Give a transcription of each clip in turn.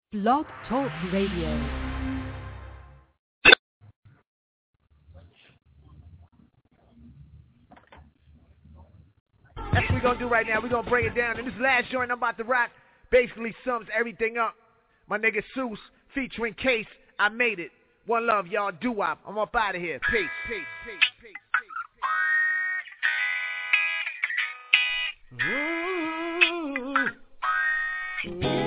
Blog Talk Radio. That's what we're going to do right now. We're going to break it down. And this last joint I'm about to rock basically sums everything up. My nigga Seuss featuring Case, I Made It. One love, y'all. Doo-wop. I'm up out of here. Peace, peace, peace, peace, peace, peace. Ooh.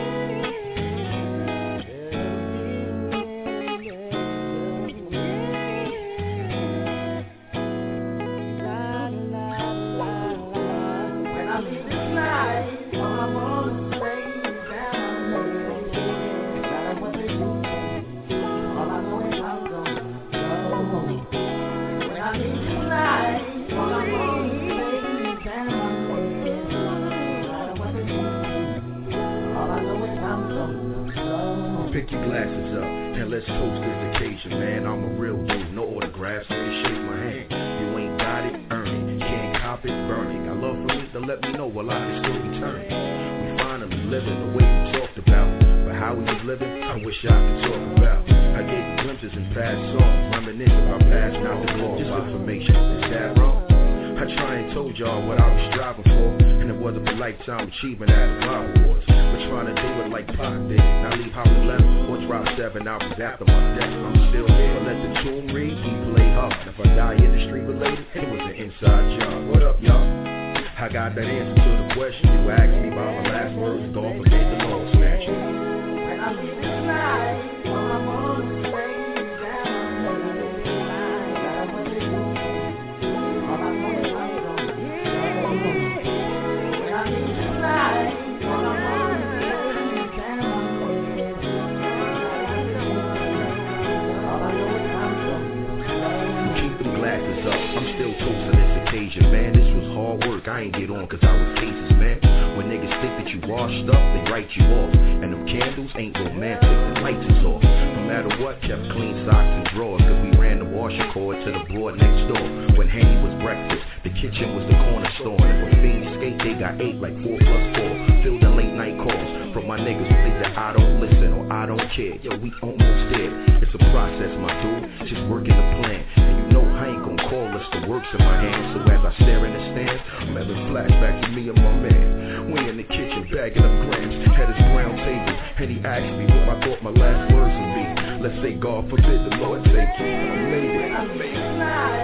Pick your glasses up and let's toast this occasion, man. I'm a real dude, no autographs, only shake my hand. You ain't got it, earn it. Can't cop it, burn it. I love for it to let me know while I still return. We finally living the way we talked about, but how we was living, I wish I could talk about. I gave you glimpses in past songs, reminisce about past, not the law. Just information, is that wrong? I try and told y'all what I was striving for, and it wasn't for lifetime achievement at the Bible Wars. We're trying to do it like Pac did, not leave how we left, or drop 7 albums after my death. I'm still here, let the tune read, he play hard. If I die industry related, it was an inside job. What up, y'all? I got that answer to the question you asked me about my last words, don't forget the Lord snatch you. When I leave this life, all I'm on is I'm still toasting this occasion, man. This was hard work, I ain't get on cause I was cases, man. When niggas think that you washed up, they write you off. And them candles ain't romantic, the lights is off. No matter what, kept clean socks and drawers, cause we ran the washer cord to the broad next door. When Henny was breakfast, the kitchen was the corner store. And if a fiend skate, they got 8 like 4 plus 4. Filled in late night calls from my niggas who think that I don't listen or I don't care. Yo, we almost there. It's a process, my dude, just working the plan. And you know I ain't gonna call us the works in my hands. So as I stare in the stands, I'm having flashbacks to me and my man. We in the kitchen bagging up grams, had his brown table, and he asked me what I thought my last words would be. Let's say God forbid the Lord take it. I made it. I made it.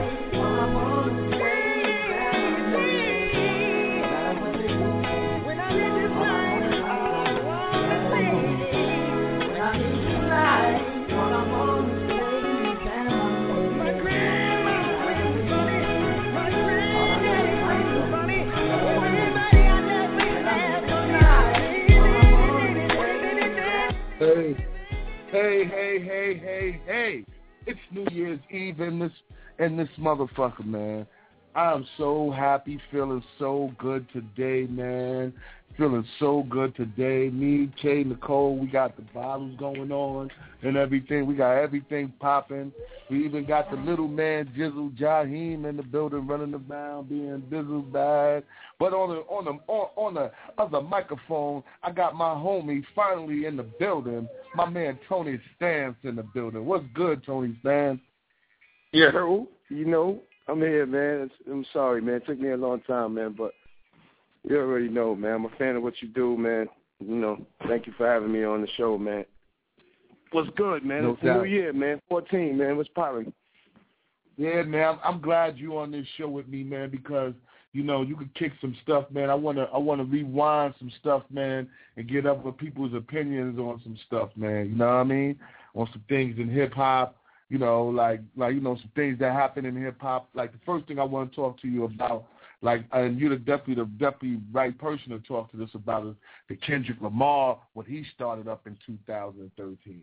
Hey, it's New Year's Eve in this motherfucker, man. I'm so happy, feeling so good today, man. Feeling so good today. Me, Kay, Nicole, we got the bottles going on and everything. We got everything popping. We even got the little man, Jizzle Jaheim, in the building running around being Bizzle bad. But on the other microphone, I got my homie finally in the building. My man Tony Stans in the building. What's good, Tony Stans? Yeah, you know, I'm here, man. I'm sorry, man. It took me a long time, man, but you already know, man. I'm a fan of what you do, man. You know, thank you for having me on the show, man. What's good, man? No it's a new year, man. 14, man. What's poppin'? Yeah, man. I'm glad you on this show with me, man, because you know you could kick some stuff, man. I wanna rewind some stuff, man, and get up with people's opinions on some stuff, man. You know what I mean? On some things in hip hop. You know, like you know, some things that happen in hip hop. Like the first thing I want to talk to you about, like, and you're definitely right person to talk to us about is the Kendrick Lamar, what he started up in 2013.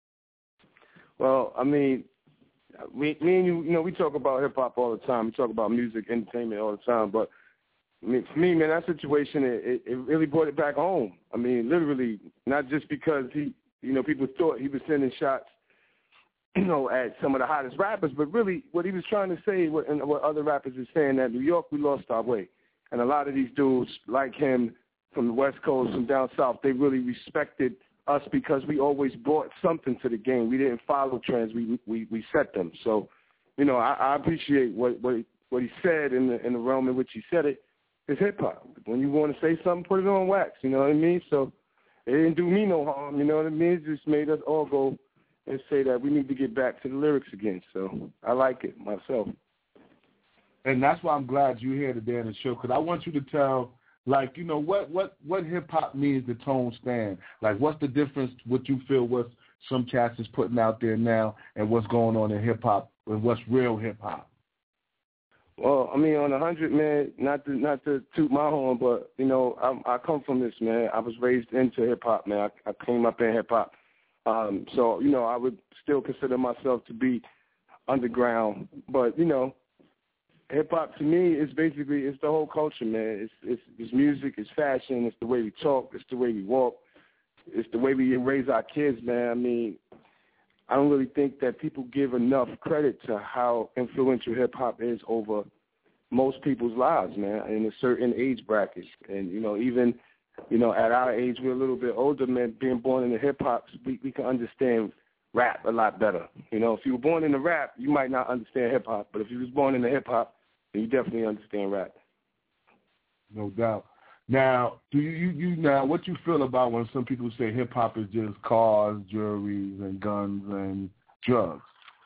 Well, I mean, me and you know, we talk about hip hop all the time. We talk about music, entertainment all the time. But I mean, for me, man, that situation it really brought it back home. I mean, literally, not just because people thought he was sending shots you know, at some of the hottest rappers, but really what he was trying to say, and what other rappers are saying, that New York, we lost our way. And a lot of these dudes like him from the West Coast, from down south, they really respected us because we always brought something to the game. We didn't follow trends. We set them. So, you know, I appreciate what he said in the realm in which he said it. It's hip-hop. When you want to say something, put it on wax. You know what I mean? So it didn't do me no harm. You know what I mean? It just made us all go and say that we need to get back to the lyrics again. So I like it myself. And that's why I'm glad you're here today on the show, because I want you to tell, like, you know, what hip-hop means to Tone Stan. Like, what's the difference, what you feel what some cats is putting out there now and what's going on in hip-hop and what's real hip-hop? Well, I mean, on 100, man, not to toot my horn, but, you know, I come from this, man. I was raised into hip-hop, man. I came up in hip-hop. So, you know, I would still consider myself to be underground. But, you know, hip-hop to me is basically, it's the whole culture, man. It's music, it's fashion, it's the way we talk, it's the way we walk, it's the way we raise our kids, man. I mean, I don't really think that people give enough credit to how influential hip-hop is over most people's lives, man, in a certain age bracket. And, you know, even, you know, at our age, we're a little bit older, man, being born in the hip-hop, we can understand rap a lot better. You know, if you were born in the rap, you might not understand hip-hop, but if you was born in the hip-hop, then you definitely understand rap. No doubt. Now, do you now, what you feel about when some people say hip-hop is just cars, jewelry, and guns and drugs?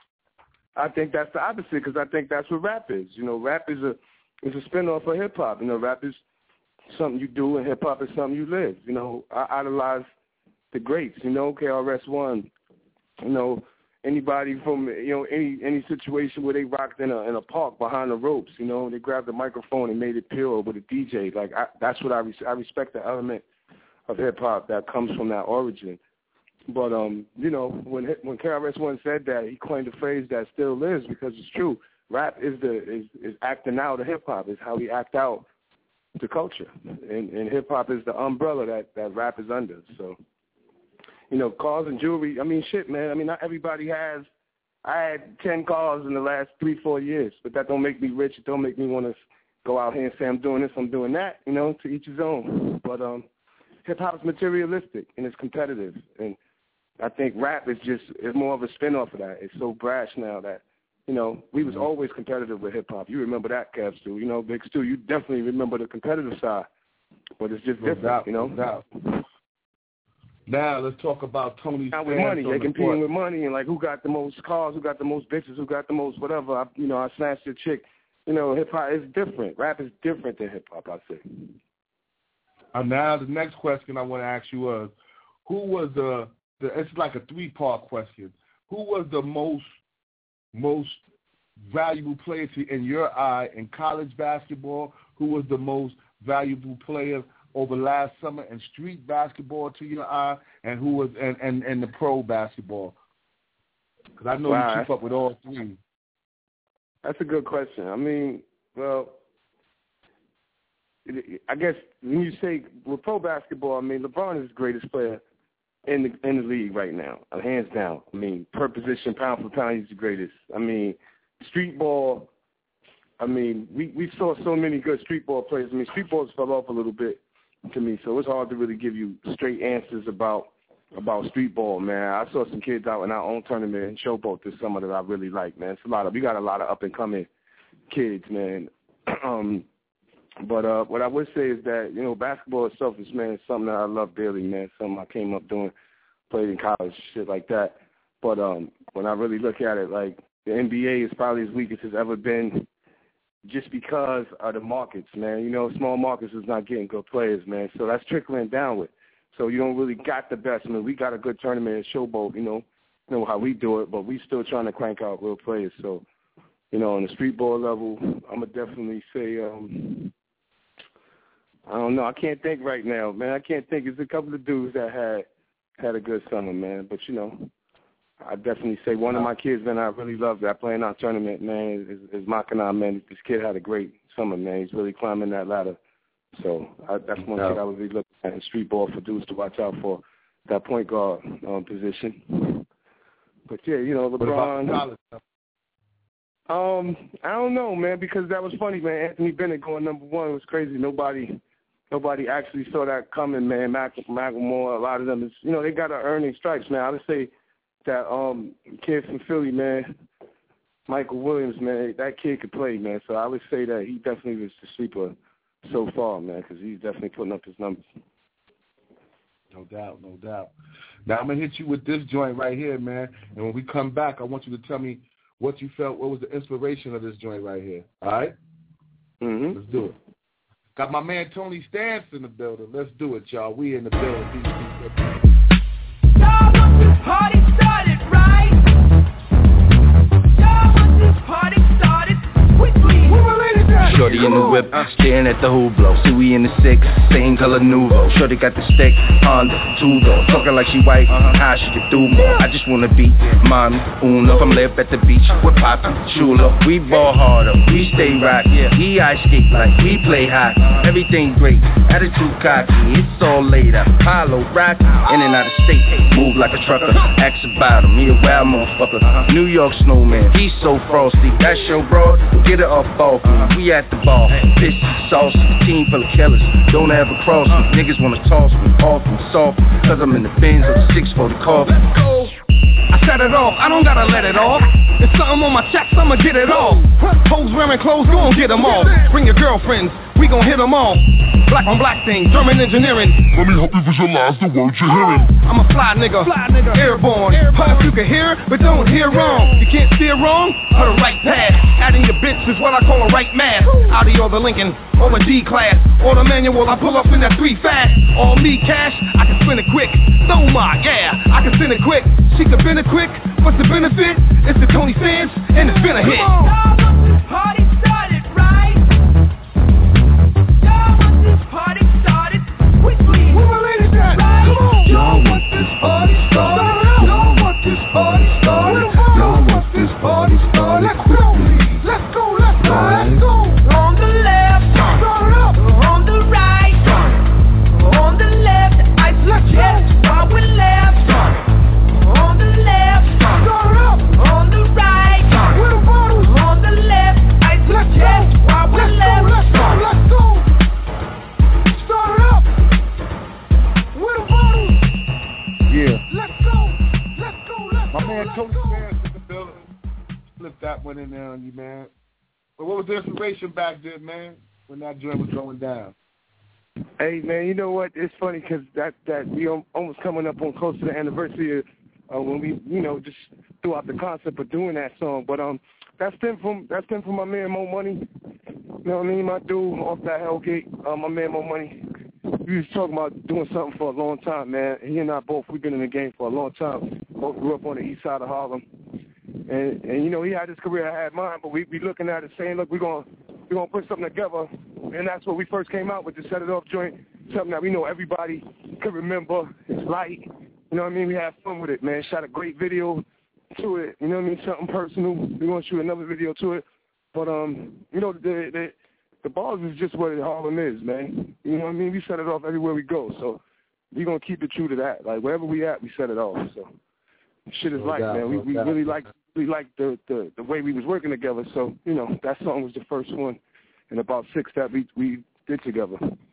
I think that's the opposite, because I think that's what rap is. You know, rap is a spinoff of hip-hop. You know, rap is something you do, and hip-hop is something you live. You know, I idolize the greats, you know, KRS-One, you know, anybody from, you know, any situation where they rocked in a park behind the ropes, you know, they grabbed the microphone and made it pure with a DJ. Like, that's what I respect, the element of hip-hop that comes from that origin. But, you know, when KRS-One said that, he coined a phrase that still lives because it's true. Rap is acting out of hip-hop, is how we act out the culture. And hip-hop is the umbrella that rap is under, so. You know, cars and jewelry, I mean, shit, man. I mean, not everybody has. I had 10 cars in the last 3-4 years, but that don't make me rich. It don't make me want to go out here and say I'm doing this, I'm doing that, you know, to each his own. But hip-hop is materialistic, and it's competitive. And I think rap is more of a spin-off of that. It's so brash now that, you know, we was always competitive with hip-hop. You remember that, Kev Stu. You know, Big Stu, you definitely remember the competitive side. But it's just different, you know. No doubt. Now let's talk about Tony Stan. With money, they competing with money and like who got the most cars, who got the most bitches, who got the most whatever. I snatched a chick. You know, hip hop is different. Rap is different than hip hop, I say. Now the next question I want to ask you was, who was the it's like a 3-part question. Who was the most valuable player in your eye in college basketball? Who was the most valuable player over last summer in street basketball to your eye, and who was and the pro basketball? Because I know you keep up with all three. That's a good question. I mean, well, I guess when you say with pro basketball, I mean LeBron is the greatest player in the league right now, hands down. I mean, per position, pound for pound, he's the greatest. I mean, street ball. I mean, we saw so many good street ball players. I mean, street balls fell off a little bit to me, so it's hard to really give you straight answers about street ball, man. I saw some kids out in our own tournament in Showboat this summer that I really like, man. We got a lot of up and coming kids, man. But what I would say is that, you know, basketball itself is, man, it's something that I love dearly, man. Something I came up doing, played in college, shit like that. But when I really look at it, like the NBA is probably as weak as it's ever been, just because of the markets, man. You know, small markets is not getting good players, man. So that's trickling downward. So you don't really got the best. I mean, we got a good tournament at Showboat, you know how we do it, but we still trying to crank out real players. So, you know, on the street ball level, I'm going to definitely say, I don't know. I can't think right now, man. I can't think. There's a couple of dudes that had a good summer, man. But, you know, I definitely say one of my kids, man, I really love that playing our tournament, man, is Makana, man. This kid had a great summer, man. He's really climbing that ladder. So that's one kid I would be looking at in street ball for dudes to watch out for, that point guard position. But, yeah, you know, LeBron. I don't know, man, because that was funny, man. Anthony Bennett going number one was crazy. Nobody nobody actually saw that coming, man. Macklemore, a lot of them is, they got to earn their stripes, man. I would say that kid from Philly, man, Michael Williams, man, that kid could play, man. So I would say that he definitely was the sleeper so far, man, because he's definitely putting up his numbers. No doubt, no doubt. Now I'm going to hit you with this joint right here, man. And when we come back, I want you to tell me what you felt, what was the inspiration of this joint right here. All right? Mm-hmm. Let's do it. Got my man Tony Stance in the building. Let's do it, y'all. We in the building. Y'all want this party started, right? Y'all want this party started quickly. Shorty in the whip, staring at the Hublot. See we in the six, same color Nuvo. Shorty got the stick, Honda, two-door. Talking like she white, how she can do more. I just wanna be mommy, Uno. From left at the beach with Poppy, Shula. We ball harder, we stay rock. He ice skate like we play hockey. Everything great, attitude cocky. It's all laid out, Apollo, rock, in and out of state. Move like a trucker, ask about him. He a wild motherfucker, New York snowman. He's so frosty, that's your bro. Get it off off me. We at the ball, pissy, saucy, team full of killers. Don't ever cross me, niggas wanna toss me, off and soft. Cause I'm in the Benz with the 640 coffee. Let's go. I set it off, I don't gotta let it off. If something on my chest, I'ma get it off. Hoes wearing clothes, gon' get them off. Bring your girlfriends, we gon' hit them off. Black on black thing, German engineering. Let me help you visualize the words you're hearing. I'm a fly nigga, airborne. Hope you can hear, but don't hear wrong. You can't steer wrong, or the right path. Adding your bitch is what I call a right math. Audi or the Lincoln, or the D-Class, or the manual, I pull up in that 3 fast. All me cash, I can spin it quick. Thoma, yeah, I can spin it quick. She can spin it quick, what's the benefit? It's the Tony Sands, and it's been a hit. Y'all want this party started, right? Y'all want this party started quickly. Where my ladies at? Right? Come on. Y'all want this party started. Y'all want this party started. Y'all want this party started quickly. Let's go, let's go, let's go. On the left, Start up. on the right, on the left, I suggest while we left. On the left, Start up. on the right, Where the bottles? on the left, I suggest while we left. Let's go, let's go. Start up. Where the bottles? Yeah. Let's go, let's go, let's My go. man let's Tony go. Stance in the building. Flip that one in there on you, man. But what was the inspiration back then, man, when that joint was going down? Hey, man, you know what? It's funny because that we almost coming up on close to the anniversary of when we, just threw out the concept of doing that song. But that stemmed from my man Mo Money. You know what I mean? My dude off that Hellgate, my man Mo Money. We was talking about doing something for a long time, man. He and I both, we've been in the game for a long time. Both grew up on the east side of Harlem. And he had his career, I had mine, but we looking at it saying, look, we're gonna put something together, and that's what we first came out with, the Set It Off joint, something that we know everybody can remember. It's light, you know what I mean? We had fun with it, man. Shot a great video to it, you know what I mean? Something personal. We're gonna shoot another video to it, but the bars is just what Harlem is, man. You know what I mean? We set it off everywhere we go, so we're gonna keep it true to that. Like wherever we at, we set it off. So shit is light, man. We really like the way we was working together. So, that song was the first one in about 6 that we did together.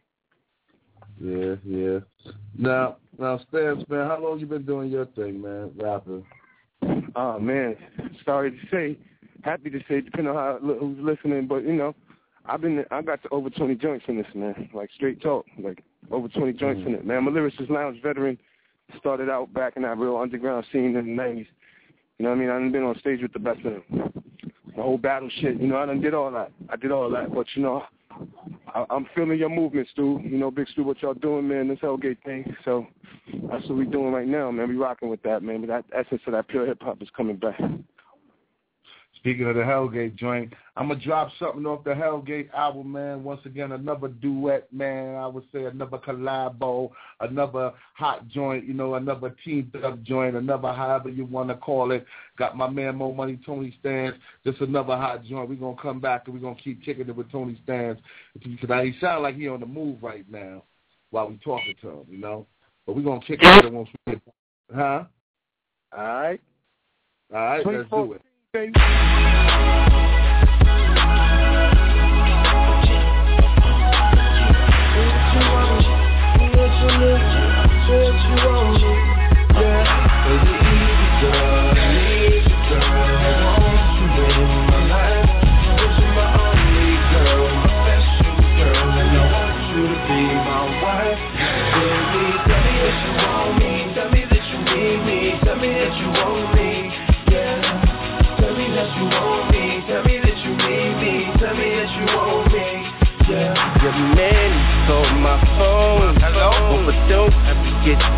Yeah. Now, Stance, man, how long you been doing your thing, man, rapping? Oh, man, sorry to say, happy to say, depending on who's listening, but, I got to over 20 joints in this, man, like straight talk, like over 20 joints in it, man. I'm a Lyricist Lounge veteran, started out back in that real underground scene in the 90s. You know what I mean? I done been on stage with the best of them. The whole battle shit, I done did all that. I did all that, but, I'm feeling your movement, Stu. Big Stu, what y'all doing, man, this Hellgate thing. So that's what we doing right now, man. We rocking with that, man. But that essence of that pure hip-hop is coming back. Speaking of the Hellgate joint, I'm going to drop something off the Hellgate album, man. Once again, another duet, man. I would say another collabo, another hot joint, another teamed-up joint, another however you want to call it. Got my man Mo Money, Tony Stance, just another hot joint. We're going to come back and we're going to keep kicking it with Tony Stance. Because he sounds like he on the move right now while we talking to him, But we're going to kick it once we get Huh? All right, let's do it. Baby.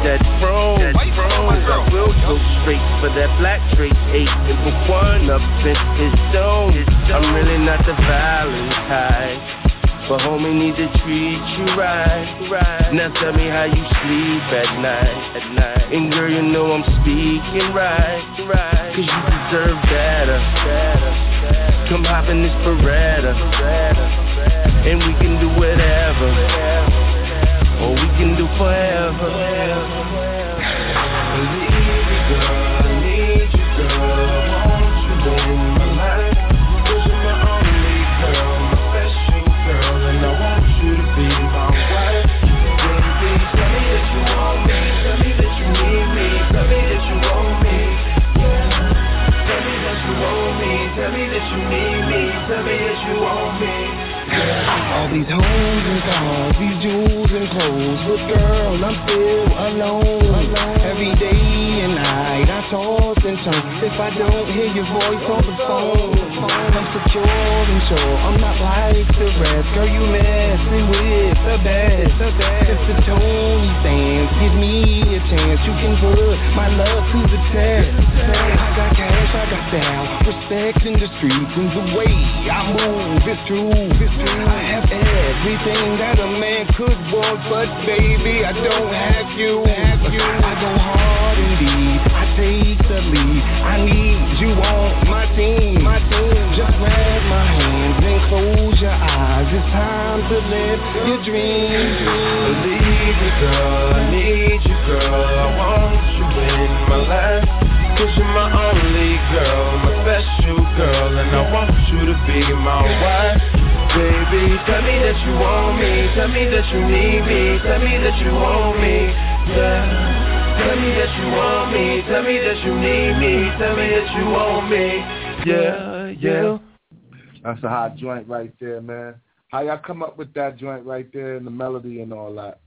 that throne. I will go straight for that black straight 8 and put one up in his dome. I'm really not the violent type, but homie need to treat you right. Now tell me how you sleep at night. And girl, you know I'm speaking right. Cause you deserve better. Come hop in this Beretta, and we can do whatever, or we can do forever. Believe me, girl, I need you, girl. I want you in my life. 'Cause you're my only girl, my special girl, and I want you to be my wife. Baby, tell me that you want me, tell me that you need me, tell me that you want me. Tell me that you want me, tell me that you need me, tell me that you want me. All these homes and cars, these jewels and clothes, but girl, I'm still alone. Every day and night I toss and turn. If I don't hear your voice on the phone, I'm secure and sure I'm not like the rest. Girl, you messing with the best. If the Tony stands, give me a chance. You can put my love to the test. I got cash, I got down, respect in the streets, and the way I move is true. I have everything that a man could want, but baby, I don't have you. I go hard indeed, I take the lead. I need you on my team. Just grab my hands and close your eyes. It's time to live your dreams. Believe me, girl, I need you, girl. I want you in my life. 'Cause you're my only girl, my special girl, and I want you to be my wife. Baby, tell me that you want me, tell me that you need me, tell me that you want me, yeah. Tell me that you want me, tell me that you need me, tell me that you want me, yeah. That's a hot joint right there, man. How y'all come up with that joint right there and the melody and all that?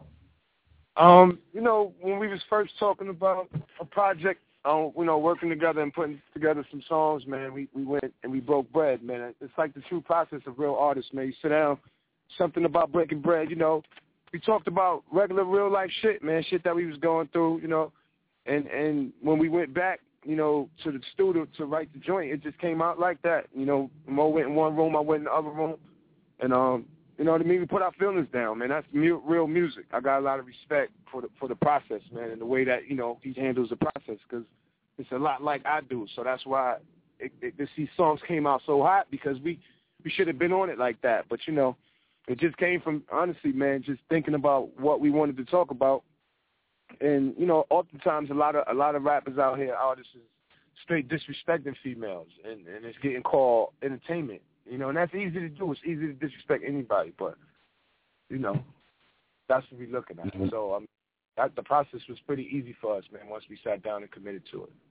You know, when we was first talking about a project, you know, working together and putting together some songs, man, we went and we broke bread, man. It's like the true process of real artists, man. You sit down, something about breaking bread, you know. We talked about regular real life shit, man, shit that we was going through, you know. And when we went back, you know, to the studio to write the joint, it just came out like that. You know, Mo went in one room, I went in the other room, and you know what I mean? We put our feelings down, man. That's real music. I got a lot of respect for the process, man, and the way that, you know, he handles the process, because it's a lot like I do. So that's why these songs came out so hot, because we should have been on it like that. But, you know, it just came from, honestly, man, just thinking about what we wanted to talk about. And, you know, oftentimes a lot of rappers out here, artists, is straight disrespecting females, and it's getting called entertainment. You know, and that's easy to do. It's easy to disrespect anybody, but, you know, that's what we're looking at. Mm-hmm. So, the process was pretty easy for us, man, once we sat down and committed to it.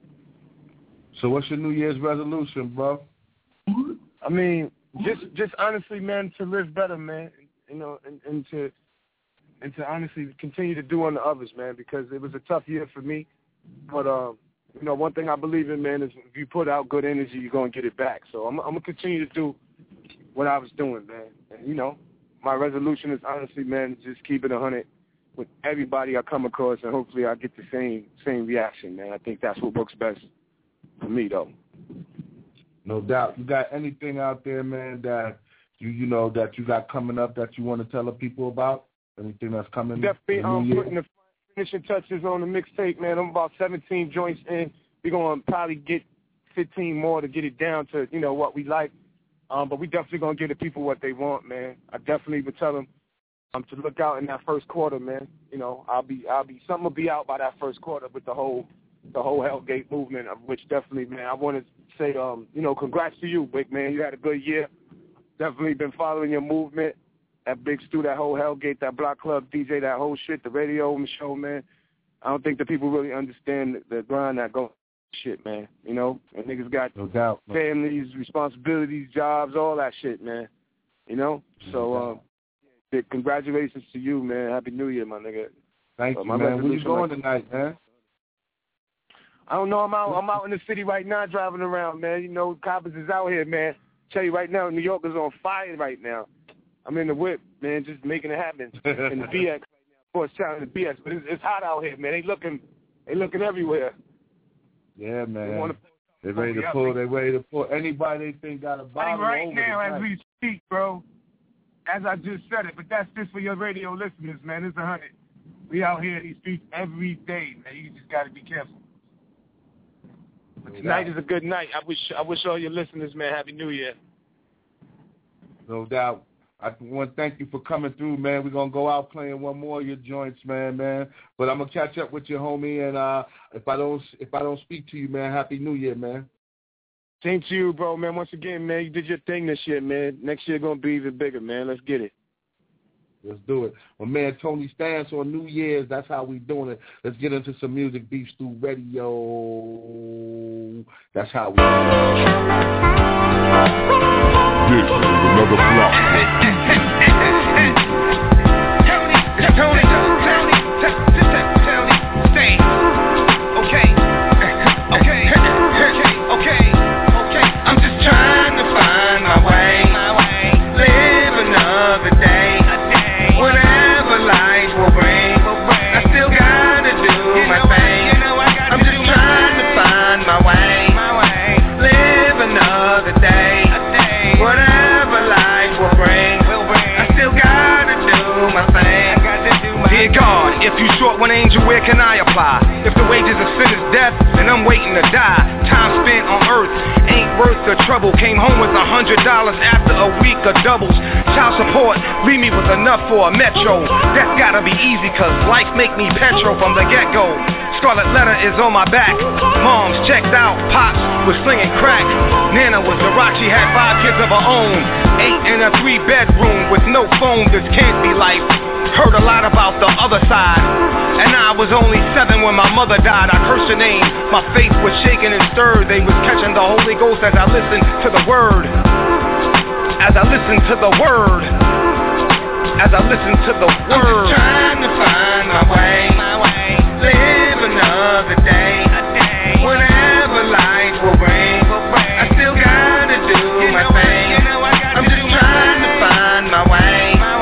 So what's your New Year's resolution, bro? I mean, just honestly, man, to live better, man, you know, and to honestly continue to do unto others, man, because it was a tough year for me. But, you know, one thing I believe in, man, is if you put out good energy, you're going to get it back. So I'm going to continue to do what I was doing, man. And, you know, my resolution is honestly, man, just keep it 100 with everybody I come across, and hopefully I get the same reaction, man. I think that's what works best for me, though. No doubt. You got anything out there, man, that you know that you got coming up that you want to tell the people about? Anything that's coming? Definitely putting the finishing touches on the mixtape, man. I'm about 17 joints in. We're going to probably get 15 more to get it down to, you know, what we like. But we definitely going to give the people what they want, man. I definitely would tell them to look out in that first quarter, man. You know, something will be out by that first quarter with the whole Hellgate movement, of which definitely, man, I want to say, you know, congrats to you, big man. You had a good year. Definitely been following your movement. That Big Stu, that whole Hellgate, that Block Club DJ, that whole shit, the radio show, man. I don't think the people really understand the grind that goes shit, man. You know, and niggas got no doubt, families, responsibilities, jobs, all that shit, man. You know, so congratulations to you, man. Happy New Year, my nigga. Thank you, man. Where you going tonight, man? I don't know. I'm out in the city right now, driving around, man. You know, coppers is out here, man. Tell you right now, New York is on fire right now. I'm in the whip, man, just making it happen in the VX right now, Sports Channel and BS, but it's hot out here, man. They looking everywhere. Yeah, man. They're ready to pull. They're ready to pull anybody they think got a bottle right over now as we speak, bro. As I just said it, but that's just for your radio listeners, man. It's 100. We out here in these streets every day, man. You just got to be careful. But tonight is a good night. I wish all your listeners, man, Happy New Year. No doubt. I want to thank you for coming through, man. We're going to go out playing one more of your joints, man. But I'm going to catch up with you, homie, and if I don't speak to you, man, Happy New Year, man. Same to you, bro, man. Once again, man, you did your thing this year, man. Next year going to be even bigger, man. Let's get it. Let's do it. Well, man, Tony Stance on New Year's, that's how we doing it. Let's get into some music, Beef Stew Radio. That's how we do it. This is another block. Tony, stay. Okay. I'm just trying to find my way. Live another day. Whatever life will bring, I still gotta do my thing. I'm just trying to find my way. Live another day. Whatever life will bring, I still gotta do my thing. Dear God, if you short one angel, where can I apply? If the wages of sin is death, then I'm waiting to die. Time spent on earth ain't worth the trouble. Came home with $100 after a week of doubles. Child support, leave me with enough for a metro. That's gotta be easy, cause life make me petrol from the get-go. Scarlet letter is on my back. Mom's checked out, Pops was slinging crack. Nana was the rock, she had 5 kids of her own. 8 in a 3-bedroom with no phone, this can't be life. Heard a lot about the other side, and I was only 7 when my mother died. I cursed her name, my faith was shaken and stirred. They was catching the Holy Ghost as I listened to the word. As I listened to the word. As I listened to the word. I'm just trying to find my way. Live another day. Whatever life will bring, I still gotta do my thing. I'm just trying to find my way.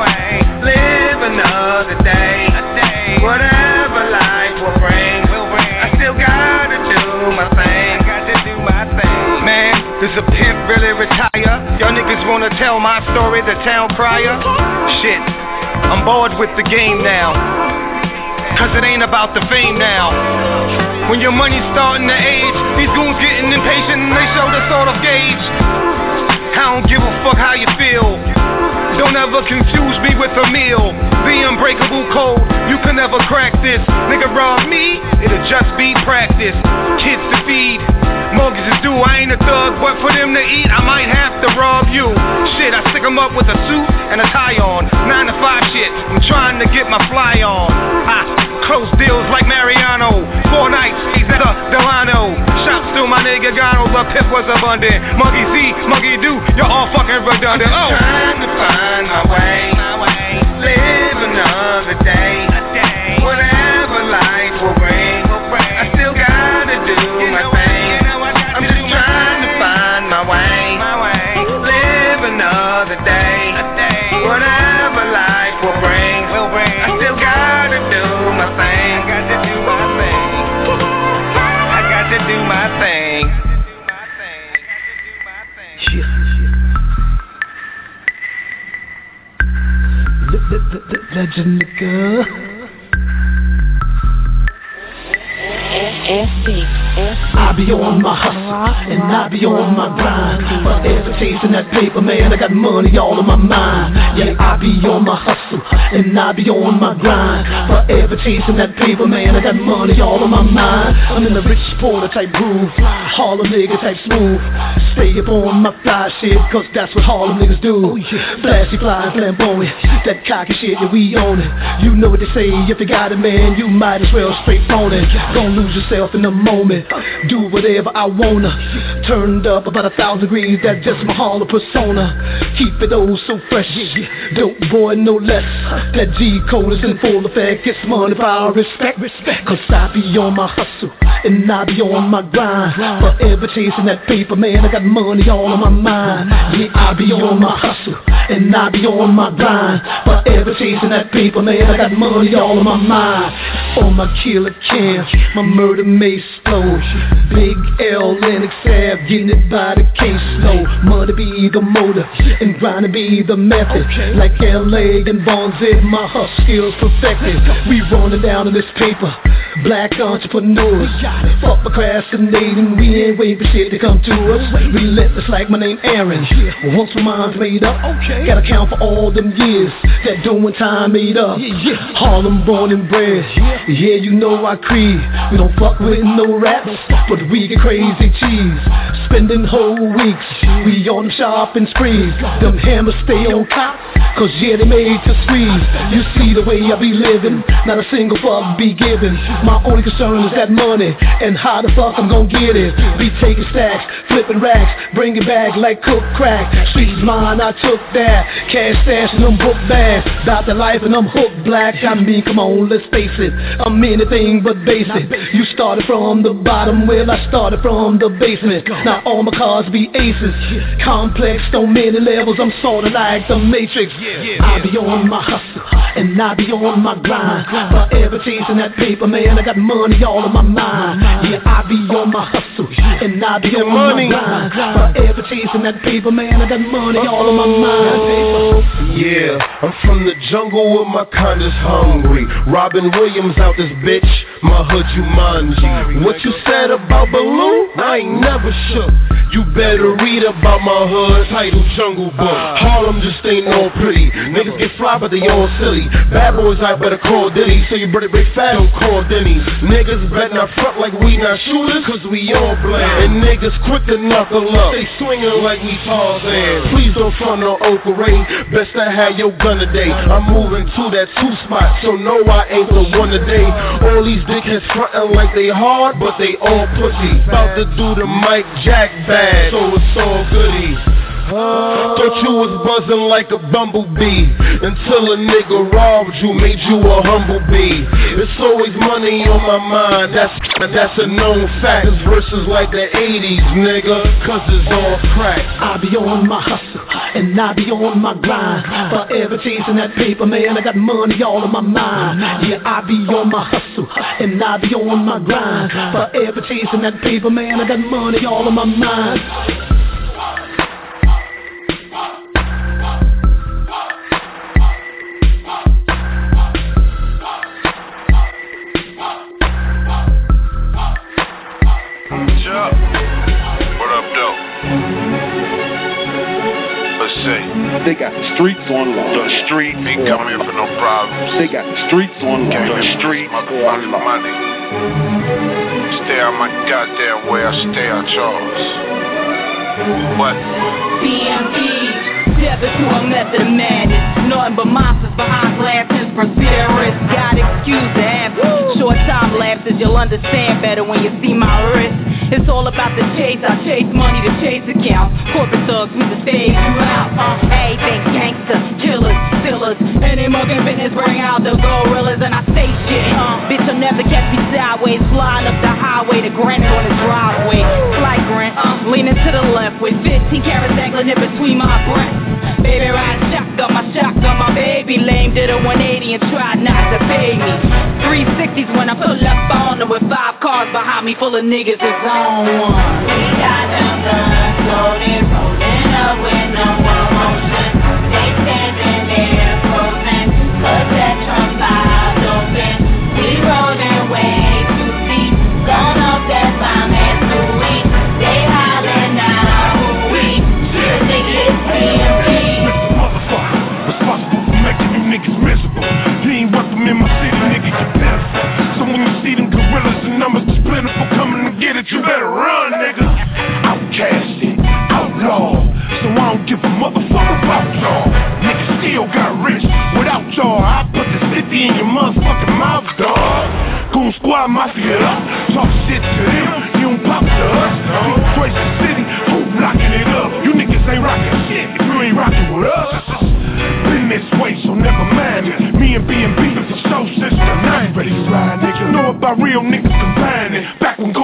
Another day, whatever life will bring, I still gotta do my thing. Man, does a pimp really retire? Y'all niggas wanna tell my story, the town crier? Shit, I'm bored with the game now, cause it ain't about the fame now. When your money's starting to age, these goons getting impatient and they show the sort of gauge. I don't give a fuck how you feel. Don't ever confuse me with a meal. The unbreakable code, you can never crack this. Nigga rob me, it'll just be practice. Kids to feed, mortgages due. I ain't a thug, but for them to eat, I might have to rob you. Shit, I stick them up with a suit and a tie on. 9 to 5 shit, I'm trying to get my fly on. Close deals like Mariano. 4 nights, he's at a Delano. Shop still my nigga Gano, the pip was abundant. Monkey see, monkey do, you're all fucking redundant. I'm just trying to find my way. Live another day. Whatever life will bring, I still gotta do my thing. I'm just trying to find my way. Live another day. Whatever life will bring, I still gotta do my thing. I got to do my thing. I got to do my thing. Legend nigga. I be on my hustle, and I be on my grind. Forever chasing that paper, man, I got money all on my mind. Yeah, I be on my hustle, and I be on my grind. Forever chasing that paper, man, I got money all on my mind. I'm in the rich porter type groove, Harlem nigga type smooth. Stay up on my fly shit, cause that's what Harlem niggas do. Flashy, fly, flamboyant, that cocky shit, yeah, we own it. You know what they say, if you got it, man, you might as well straight phone it. Don't lose yourself in the moment, do whatever I wanna. turned up about 1,000 degrees, that's just my Harlem persona. Keep it oh so fresh, dope boy no less. That G code is in full effect, it's money, power, respect. Cause I be on my hustle, and I be on my grind. Forever chasing that paper, man, I got money all on my mind. Yeah, I be on my hustle, and I be on my grind. Forever chasing that paper, man, I got money all on my mind. On my killer cam, my murder may explode. Big L, Lennox Ave, getting it by the case slow. Money be the motor, and grinding be the method. Like LA and Bonds, my hustle skills perfected. We running down in this paper, black entrepreneurs. Fuck procrastinating, we ain't waiting for shit to come to us. Relentless like my name Aaron. Once my mind's made up, gotta count for all them years that doing time made up. Harlem born and bred, yeah, you know I creed. We don't fuck with no raps, but we get crazy cheese. Spending whole weeks, we on them shopping sprees. Them hammers stay on top, cause yeah, they made to squeeze. You see the way I be living, not a single fuck be given. My only concern is that money, and how the fuck I'm gon' get it. Be taking stacks, flipping racks, bring it back like cook crack. Streets mine, I took that. Cash stash and them book bags. About the life and I'm hooked black. I mean, come on, let's face it, I'm anything but basic. You started from the bottom, well I started from the basement. Now all my cars be aces. Complex on many levels, I'm sorta like the Matrix. I be on my hustle, and I be on my grind. Forever chasing that paper, man, I got money all on my mind. Yeah, I be on my hustle, and I be on my grind. Forever chasing that paper, man, I got money all on my mind. Yeah, I'm from the jungle where my kind is hungry. Robin Williams out this bitch, my hood Jumanji. What you said about Baloo? I ain't never shook. You better read about my hood, title Jungle Book. Harlem just ain't all pretty. Niggas get fly but they all silly. Bad boys I better call Diddy. So you better break fast, don't call Denny. Niggas better not front like we not shooters, cause we all blame. And niggas quick to knuckle up, they swinging like we Tarzan. Please don't front no Uncle Ray, best I have your gun today. I'm moving to that 2 spot, so no I ain't the one today. All these dickheads frontin' like they hard, but they all pussy. About to do the Mike Jack bag, so it's all goody. Thought you was buzzing like a bumblebee, until a nigga robbed you, made you a humble bee. It's always money on my mind, that's a known fact. This verses like the 80s, nigga, cause it's all crack. I be on my hustle, and I be on my grind. Forever chasing that paper, man, I got money all on my mind. Yeah, I be on my hustle, and I be on my grind. Forever chasing that paper, man, I got money all on my mind. They got the streets on lock. The street ain't coming for no problems. They got the streets on lock. The street, money. Stay out my goddamn way, I stay out yours. What? BMP, step into a method of madness. Nothing but monsters behind glass and perseverance. God excuse the absence. Short time lapses, you'll understand better when you see my wrist. It's all about the chase. I chase money to chase accounts. Corporate thugs with the stage out. Everything gangsters, killers, stealers. Any mugging business bring out the gorillas and I say shit. Bitch, you'll never catch me sideways. Flying up the highway to granite on the driveway. Flagrant, leaning to the left with 15 carats dangling in between my breasts. Baby ride shotgun, my baby lame. Did a 180 and tried not to pay me. 360s when I pull up on her with 5 cars behind me full of niggas. It's on one. We got them guns loaded, rolling up with no promotion. They standing there frozen, cause that trunk wide open. We rolling way too steep, gone off that bomb at Louis. They hollering now, who we? Shit, nigga, it's BMP. Motherfucker, responsible for making you niggas miserable. You ain't welcome in my city, nigga, you pitiful. So when you see them gorillas and numbers that's plentiful coming to get it, you better run, nigga. Outcasted, outlaw, so I don't give a motherfucker about y'all. Niggas still got rich without y'all. I put the city in your motherfucking mouth, dog. Goon Squad Mafia up, talk shit to them, you don't pop to us. You crazy city,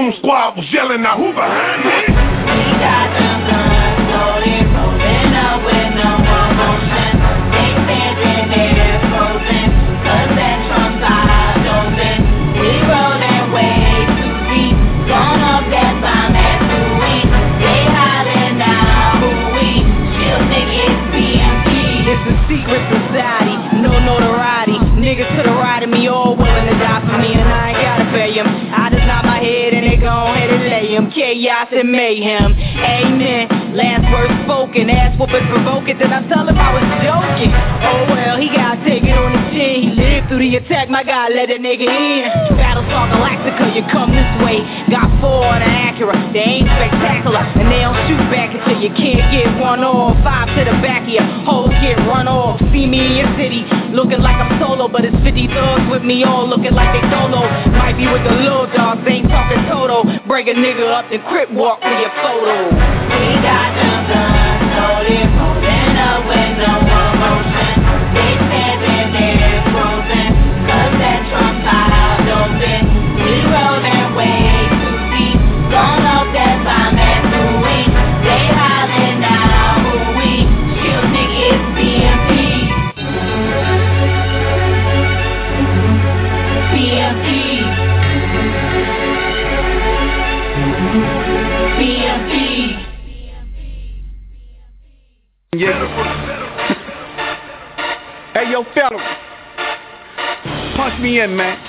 goon squad was yelling, now who behind me? We got them guns loaded, rolling up with no more motion. They standing there frozen, cause that Trump side open. We rolling way too deep, gone up that bomb at 2 weeks. They hollering now, who we? Chill niggas, BMP. It's a secret society, no notoriety. Niggas to the right of me, all willing to die for me, and I ain't gotta pay them. I just nod my head and they gon' ahead and lay him. Chaos and mayhem, amen. Last word spoken, ass whooping provoking. Then I tell him I was joking. Oh well, he gotta take it on his chin. He lived through the attack, my God, let a nigga in. Battlestar Galactica, you come this way. Got 4 on an Acura, they ain't spectacular, and they don't shoot back until you can't get one off. 5 to the back of your hoes get run off. See me in your city, looking like I'm solo, but it's 50 thugs with me all looking like they solo. Might be with the little dogs, ain't talking Toto. Break a nigga up, then crip walk for your photo. We got them guns loaded, rolling up with no more motion. They standing there frozen, cause that Trump side open. We rolling way too deep, gone up that bomb at 2 weeks. They hollering now, who we? Chill niggas, BMP. BMP. BMP. Yeah. Hey, yo, fella. Punch me in, man.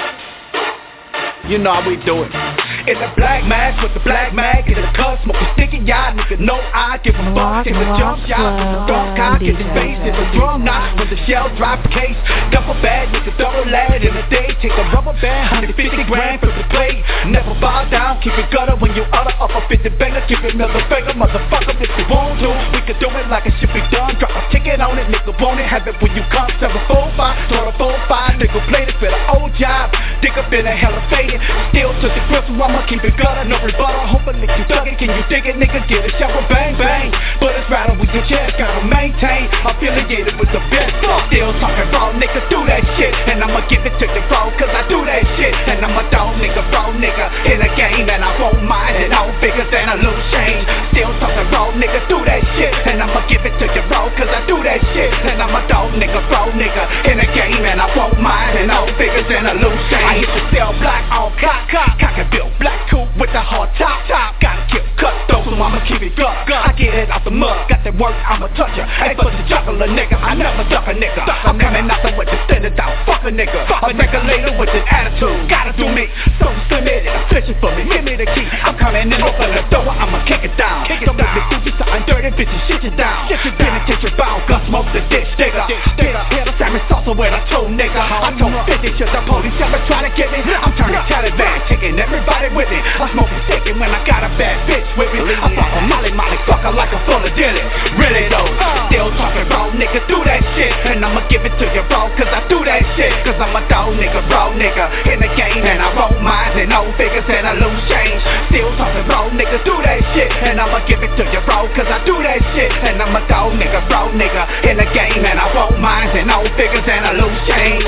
You know how we do it. In the black mask with the black mag in the cup, smoking sticky, y'all nigga know I give a fuck. In the jump shot with the dog cock, in the face, in the drum knot when the shell drop case. Duffel bag with the double lad in the day. Take a rubber band, 150 grand for the play. Never bow down, keep it gutter when you utter up a 50 banger. Keep it another banger, motherfucker, if you want to. We could do it like it should be done. Drop a ticket on it, nigga want it. Have it when you come, 745, sort of 45, nigga play this for the old job. Dig up in a hella faded, still took the grip, so I'ma keep it gutter, no rebuttal. Hopefully you dug it, can you dig it, nigga? Get a shower, bang, bang. But it's rattle with your chest, gotta maintain. Affiliated with the best, still talking raw, nigga, do that shit. And I'ma give it to you, bro, cause I do that shit. And I'm a dog, nigga, bro, nigga, in a game. And I won't mind it, all bigger than a loose change. Still talking raw, nigga, do that shit. And I'ma give it to you, bro, cause I do that shit. And I'm a dog, nigga, bro, nigga, in a game. And I won't mind it, all bigger than a loose change. I hit the cell block, all cock, and build black coupe with the hard top. Gotta kill cut though, so I'ma keep it gut. I get it out the mud, got that work, I'm a toucher. Ain't but the juggler, nigga, I never duck a nigga. I'm coming out there with the standard out, fuck a nigga. A regulator with an attitude, gotta do me. So submitted, fishing for me, give me the key. I'm coming in, open the door, I'ma kick it down. Don't make me do you something dirty, bitch, shit you down. Penitentiary bound, gun smoke the ditch, nigga. Hit a salmon saucer with a toe, nigga. I told 50 shit, the police ever try to get me. I'm turning Taliban, taking everybody with me. I'm smoking sick when I got a bad bitch with me. I pop a molly fucker like a full of dilly. Really though, still talking raw, nigga, do that shit. And I'ma give it to you, bro, cause I do that shit. Cause I'm a dog, nigga, raw, nigga, in the game. And I roll mines and no figures and I lose change. Still talking raw, nigga, do that shit. And I'ma give it to you, bro, cause I do that shit. And I'm a dog, nigga, raw, nigga, in the game. And I roll mines and no figures and I lose change.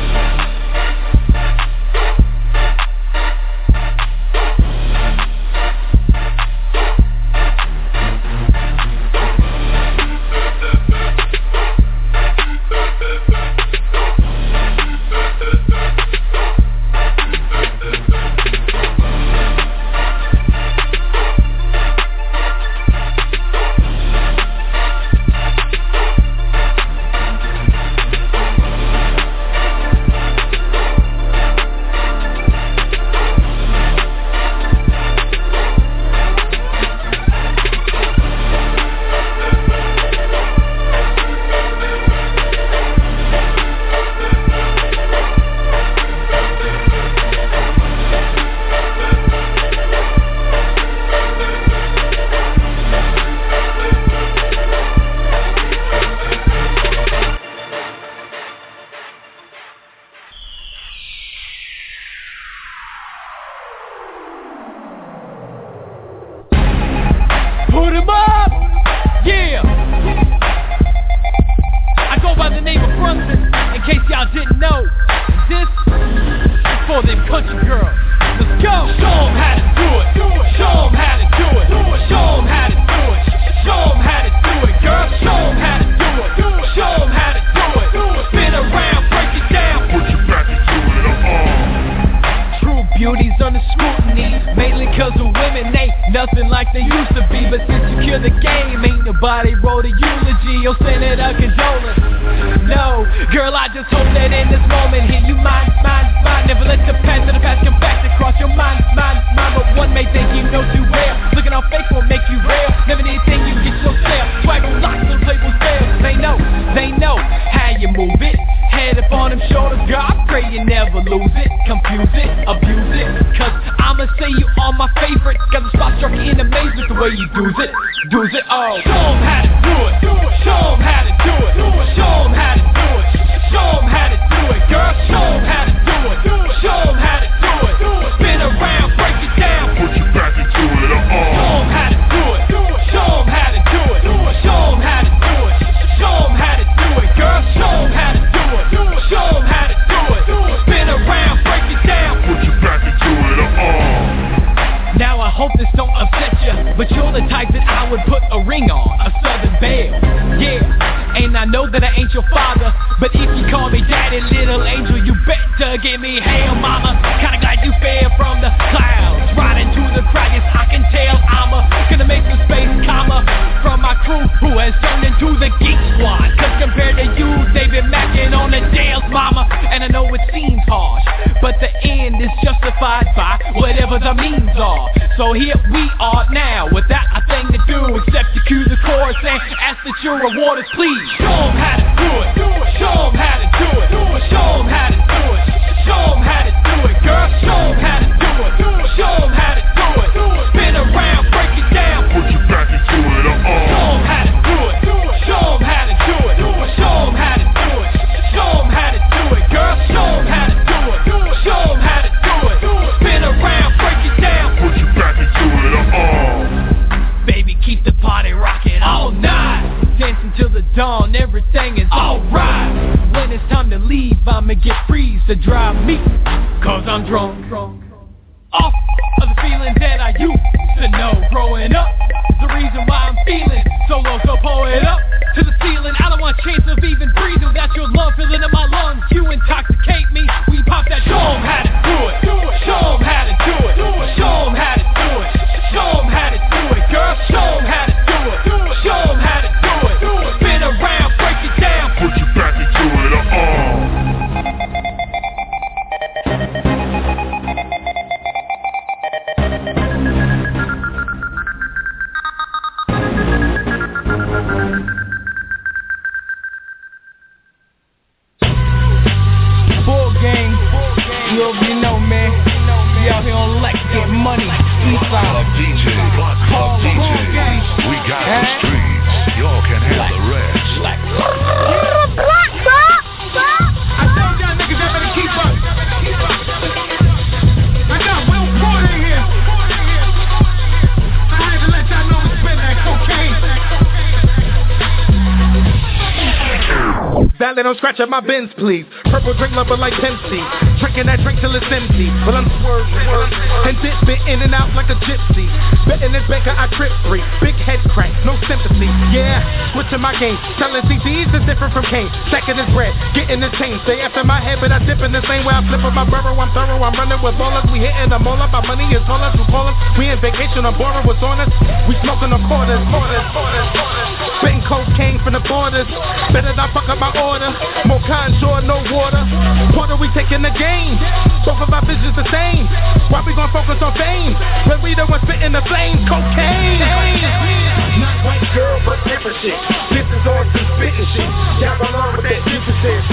Put him up! Yeah! I go by the name of Brunson, in case y'all didn't know. And this is for them country girls. Let's go! Storm had it. nothing like they used to be. But since you killed the game, ain't nobody wrote a eulogy or sent it a condolence. No, girl, I just hope that in this moment here you mind. Never let the past of the past come back to cross your mind. But one may think you know too well. Looking all fake won't make you real. Never need think you get yourself. Swag on locks, those labels fail. They know how you move it. Head up on them shoulders, girl, I pray you never lose it. Confuse it, abuse it. Cause I'ma say you are my favorite. Got the spot struck in the maze with the way you do it. Oh, show 'em how to do it. Show 'em how to do it. Show 'em how to do it. Show 'em how to do it, girl. Show 'em how to do it. Show 'em how to do it. Spin around, break it down. Put you back into it. Show 'em how to do it. Show 'em how to do it. Show 'em how to do it. Show 'em how to do it, girl. Show 'em how to do it. Show 'em how to do it. Spin around, break it down. Put you back into it. Now I hope this don't upset you, but you're the type that I would put a ring on, a Southern Belle. Yeah, and I know that I ain't your father, but if you call me daddy, little angel, you better give me hail, mama. Kinda glad you fell from the clouds, riding to the crowd. Yes, I can tell I'm gonna make a space comma from my crew who has turned into the Geek Squad. Cause compared to you, they've been macking on the Dales, mama. And I know it seems harsh, but the end is justified by whatever the means are. So here we are now, without a thing to do except to cue the chorus and ask that your reward is please. Show 'em how to do it. Show 'em how to do it. Show 'em how to do it. Show 'em how to do it, girl. Show 'em how to do it. Show 'em how to do it. Spin around, break it down. Put you back into it. Show 'em how to do it. Show 'em how to do it. Show 'em how to do it. Show 'em how to do it, girl. Show 'em how to do it. Show 'em how to do it. Spin around, break it down. Put you back into it. Baby, keep the party rocking all night. Dancing till the dawn, everything is alright. When it's time to leave, I'ma get freeze to drive me, cause I'm drunk. Off of the feeling that I used to know. Growing up is the reason why I'm feeling so low. So pull it up to the ceiling. I don't want a chance of even breathing without your love filling in my lungs. You intoxicate me. We pop that. Show 'em how to do it. Show 'em how to do it. Show 'em how to do it. Show 'em how to do it, girl. Show 'em how to do it. Show 'em how to do it. Spin around, break it down. Put you back into it. Bull gang, you already know, man. We out here on Lex, get money. East side. Club DJ, we got the streets. Y'all can have the rest. I told y'all niggas y'all better keep up. I got Will Porter here. I had to let y'all know we spit that cocaine. Valet, don't scratch up my Benz, please. Purple drink lover like Pepsi. Drinking that drink till it's empty. But I'm swerving. And this bit in and out like a gypsy. Betting this banker, I trip free. Big head crack, no sympathy. Yeah, switching my game. Selling CDs is different from Kane. Stacking his bread, getting the chain. Stay after my head, but I dip in the same way I flip with my burrow. I'm thorough, I'm running with ballers. We hitting them all up. Our money is all us who call us. We in vacation, I'm boring what's on us. We smoking the quarters. Spitting cocaine from the borders. Better not fuck up my order. More contour, no water. Porter, we taking the game. Both of our visions the same. Why we gon' focus on fame? When we the ones spitting the flames. Cocaine. Not white girl, but different shit. This is on some spitting shit. Y'all gon' learn what that Jesus is.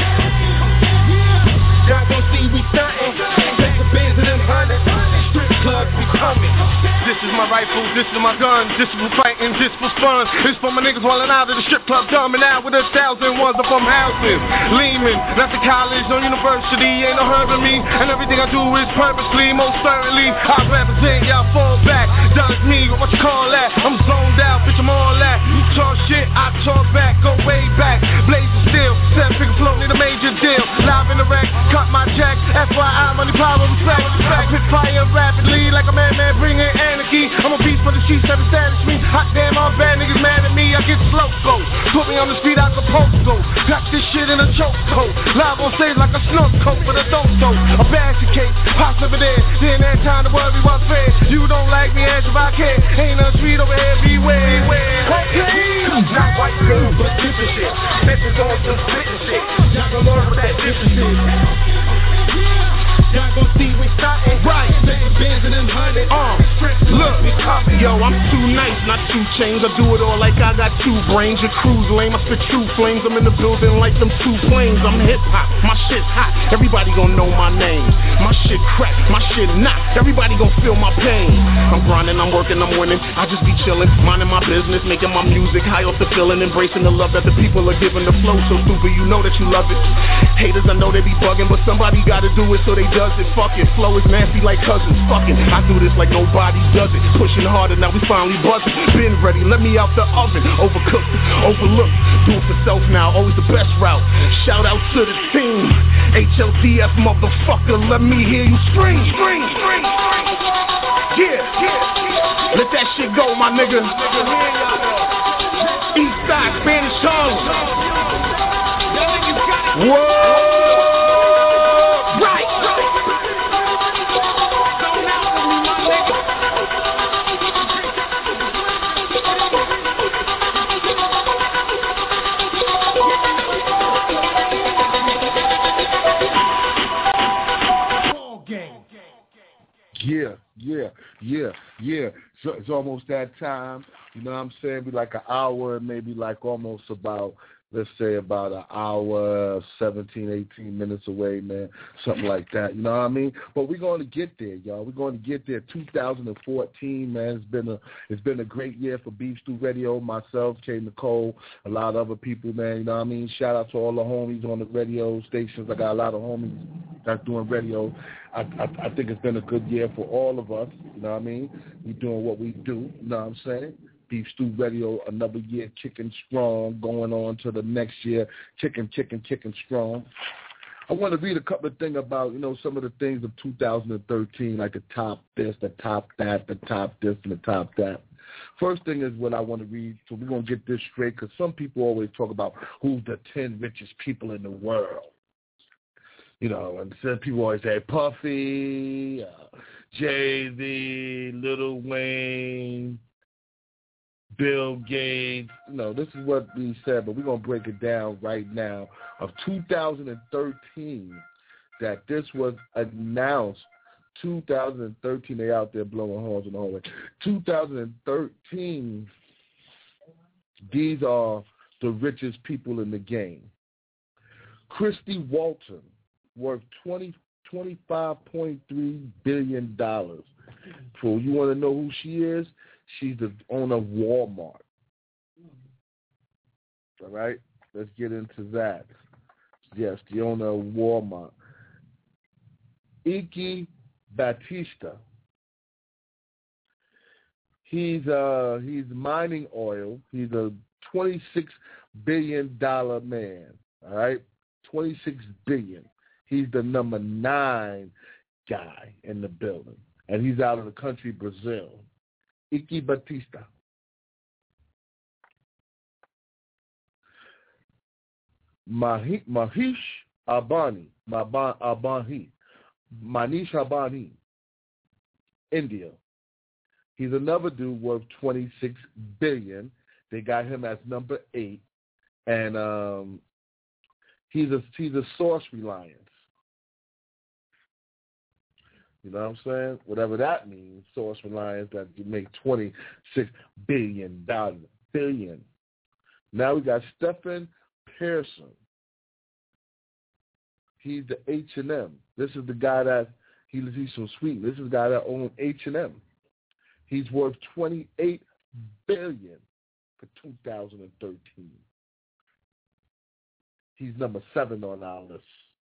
Y'all gon' see we stuntin'. Take the Benz and them hundreds. Strip clubs be coming. This is my rifle, this is my gun. This is for fighting, this for fun. This for my niggas walling out of the strip club, dumbing out with 1,000 ones up from houses. Lehman, that's the college, no university, ain't no hurting me. And everything I do is purposely, most certainly. I represent, y'all fall back. Does me, what you call that? I'm zoned out, bitch, I'm all that. You talk shit, I talk back, go way back. Blazing steel, 7-figure flow, need a major deal. Live in the wreck, cut my jack. FYI, money, power, respect. I put fire rapidly like a madman, bring in anarchy. I'm a beast for the streets, never savage me. Hot damn, all bad niggas mad at me. I get slow go. Put me on the street, I go post-go. Got this shit in a choke coat. Live on stage like a snow coat for the dope-so. A basket case, pops over there. Then that time the world we was fair. You don't like me, as if I care. Ain't not 2 chains. I do it all like I got 2 brains. Your crew's lame, I spit true flames. I'm in the building like them 2 planes. I'm hip-hop, my shit's hot. Everybody gon' know my name. My shit crack, my shit not. Everybody gon' feel my pain. I'm grinding, I'm working, I'm winning. I just be chillin', minding my business, making my music high off the feeling, embracing the love that the people are giving. The flow so stupid, you know that you love it. Haters, I know they be bugging, but somebody gotta do it, so they does it. Fuck it, flow is nasty like cousins. Fucking, I do this like nobody does it. Pushing harder, now we finally buzzing. Been ready, let me out the oven. Overcooked, overlooked. Do it for self now, always the best route. Shout out to the team. HLTF motherfucker, let me hear you scream. Yeah. Let that shit go, my nigga. East side, Spanish Harlem. Whoa. Yeah. So it's almost that time. You know what I'm saying? Be like an hour, maybe like almost about, let's say about an hour, 17, 18 minutes away, man. Something like that. You know what I mean? But we're going to get there, y'all. We're going to get there. 2014, man. It's been a great year for Beef Stew Radio. Myself, K. Nicole, a lot of other people, man. You know what I mean? Shout out to all the homies on the radio stations. I got a lot of homies that's doing radio. I think it's been a good year for all of us. You know what I mean? We doing what we do. You know what I'm saying? Beef Stew Radio, another year kicking strong, going on to the next year, kicking strong. I want to read a couple of things about, some of the things of 2013, like the top this, the top that, the top this, and the top that. First thing is what I want to read, so we're going to get this straight, because some people always talk about who's the 10 richest people in the world. And some people always say Puffy, Jay-Z, Lil Wayne, Bill Gates. This is what we said, but we're going to break it down right now. Of 2013, that this was announced. 2013, they out there blowing horns in the hallway. 2013, these are the richest people in the game. Christy Walton, worth $25.3 billion. So you want to know who she is? She's the owner of Walmart. All right? Let's get into that. Yes, the owner of Walmart. Ike Batista. He's mining oil. He's a $26 billion man. All right? $26 billion. He's the number 9 guy in the building. And he's out of the country, Brazil. Ike Batista. Manish Abani, India. He's another dude worth $26 billion. They got him as number 8. And he's a source reliance. You know what I'm saying? Whatever that means, source reliance, that you make $26 billion. Billion. Now we got Stephen Pearson. He's the H&M. This is the guy that, he's so sweet. This is the guy that owns H&M. He's worth $28 billion for 2013. He's number 7 on our list.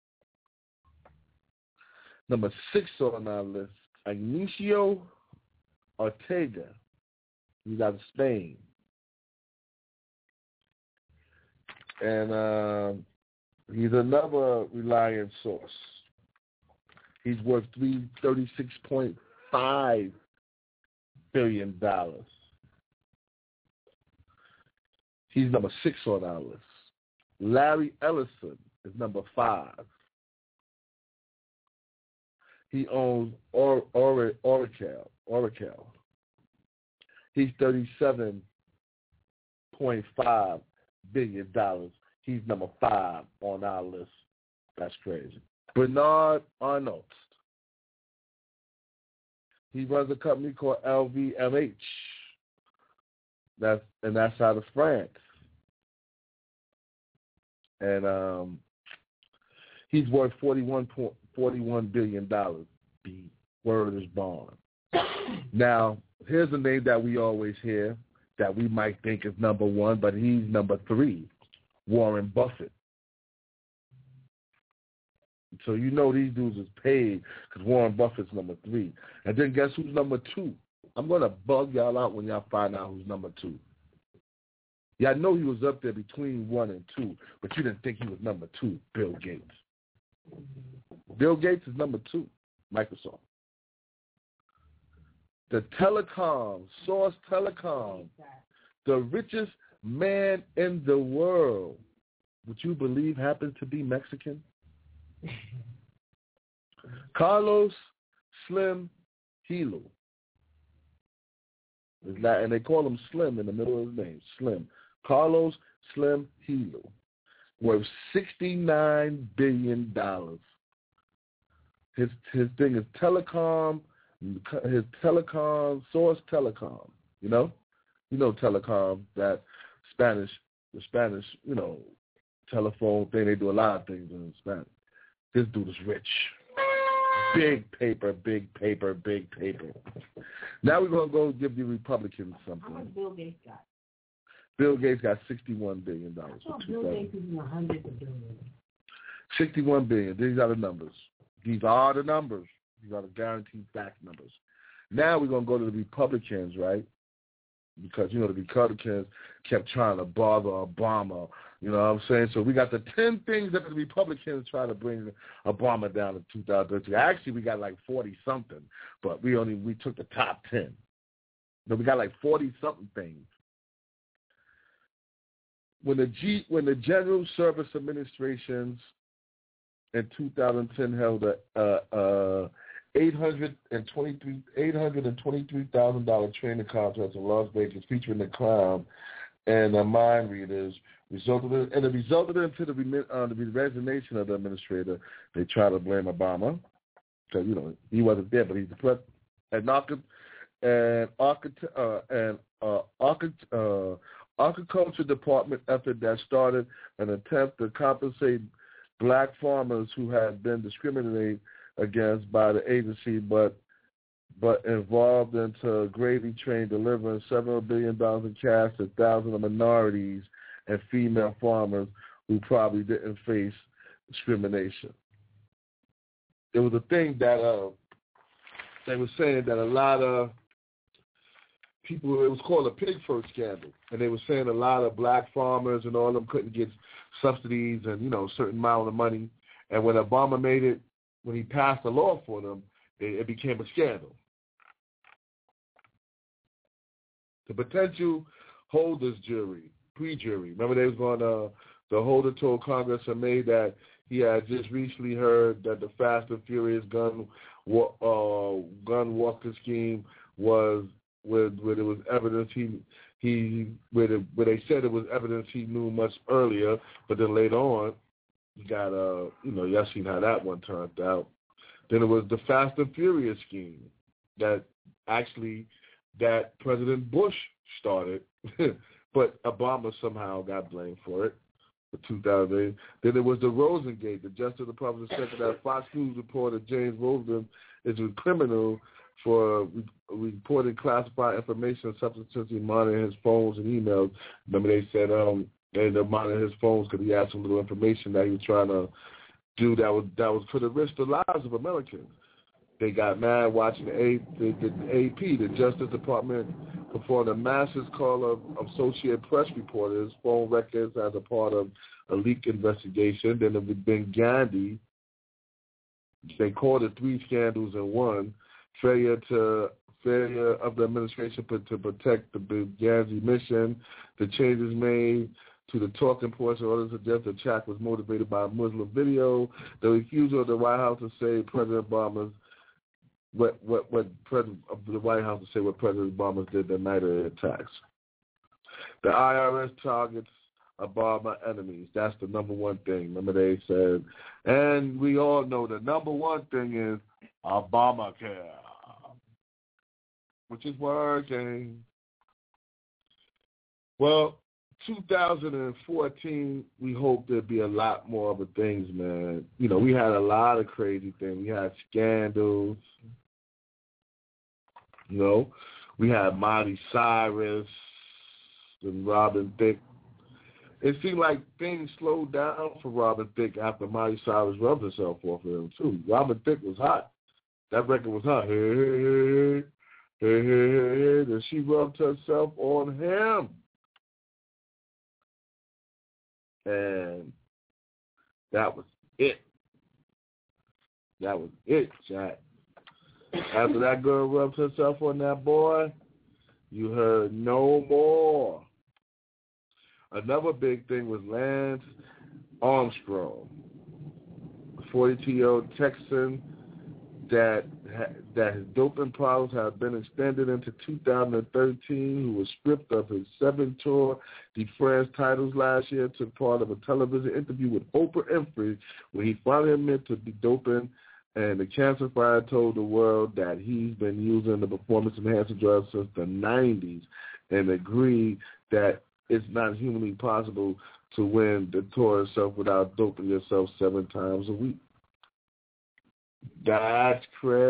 Number 6 on our list, Ignacio Ortega. He's out of Spain. And he's another Reliance source. He's worth $36.5 billion. He's number 6 on our list. Larry Ellison is number 5. He owns Oracle. He's $37.5 billion. He's number 5 on our list. That's crazy. Bernard Arnault. He runs a company called LVMH. That's out of France. And he's worth $41 billion. Word is bond. Now, here's a name that we always hear that we might think is number one, but he's number 3, Warren Buffett. So you know these dudes is paid because Warren Buffett's number 3. And then guess who's number 2? I'm going to bug y'all out when y'all find out who's number 2. Y'all know he was up there between 1 and 2, but you didn't think he was number 2, Bill Gates. Bill Gates is number 2, Microsoft. The telecom, Source Telecom, the richest man in the world, would you believe happens to be Mexican? Carlos Slim Hilo. And they call him Slim in the middle of his name, Slim. Carlos Slim Hilo, worth $69 billion. His thing is telecom. His telecom, Source Telecom. You know telecom, that the Spanish, telephone thing. They do a lot of things in Spanish. This dude is rich. Big paper. Now we're going to go give the Republicans something. How much Bill Gates got? Bill Gates got $61 billion. I thought Bill Gates was in the hundreds of billions. $61 billion. These are the numbers. These are the numbers. These are the guaranteed fact numbers. Now we're going to go to the Republicans, right? Because, the Republicans kept trying to bother Obama. You know what I'm saying? So we got the 10 things that the Republicans try to bring Obama down in 2013. Actually, we got like 40-something, but we took the top 10. No, we got like 40-something things. When the General Service Administrations in 2010 held a $823,000 training contest in Las Vegas featuring the clown and the mind readers, resulted into the resignation of the administrator. They try to blame Obama because he wasn't there, but he's the president. Agriculture Department effort that started an attempt to compensate black farmers who had been discriminated against by the agency, but involved into gravy train delivering $several billion in cash to thousands of minorities and female farmers who probably didn't face discrimination. It was a thing that they were saying that a lot of people, it was called a pig first scandal, and they were saying a lot of black farmers and all of them couldn't get subsidies and, a certain amount of money. And when Obama when he passed a law for them, it became a scandal. The potential holders pre-jury. Remember they was going the holder told Congress and made that he had just recently heard that the Fast and Furious gun walker scheme was where there was evidence where they said it was evidence he knew much earlier, but then later on you got y'all seen how that one turned out. Then it was the Fast and Furious scheme that President Bush started, but Obama somehow got blamed for it for 2008. Then there was the Rosengate. The Justice Department said that Fox News reporter James Rosen is a criminal for reporting classified information, substantially monitoring his phones and emails. Remember they said they monitored his phones because he had some little information that he was trying to do that was for the risk of the lives of Americans. They got mad watching the AP, the Justice Department, performed a massive call of Associated Press reporters, phone records as a part of a leak investigation. Then there had been Gandhi. They called it 3 scandals in one. Failure of the administration to protect the Gandhi mission. The changes made to the talking portion of others suggest the attack was motivated by a Muslim video. The refusal of the White House to say President Obama's what President of the White House to say what President Obama did the night of the attacks. The IRS targets Obama enemies. That's the number one thing. Remember they said, and we all know the number one thing is Obamacare, which is working. Well, 2014, we hope there'll be a lot more of things, man. You know, we had a lot of crazy things. We had scandals. You know, we had Miley Cyrus and Robin Thicke. It seemed like things slowed down for Robin Thicke after Miley Cyrus rubbed herself off of him, too. Robin Thicke was hot. That record was hot. Hey, and she rubbed herself on him. And that was it. That was it, Jack. After that girl rubbed herself on that boy, you heard no more. Another big thing was Lance Armstrong, a 42-year-old Texan that his doping problems have been extended into 2013, who was stripped of his 7-Tour de France titles last year, took part of a television interview with Oprah Winfrey where he finally admitted to be doping, and the cancer fighter told the world that he's been using the performance-enhancing drugs since the 90s and agreed that it's not humanly possible to win the tour itself without doping yourself 7 times a week. That's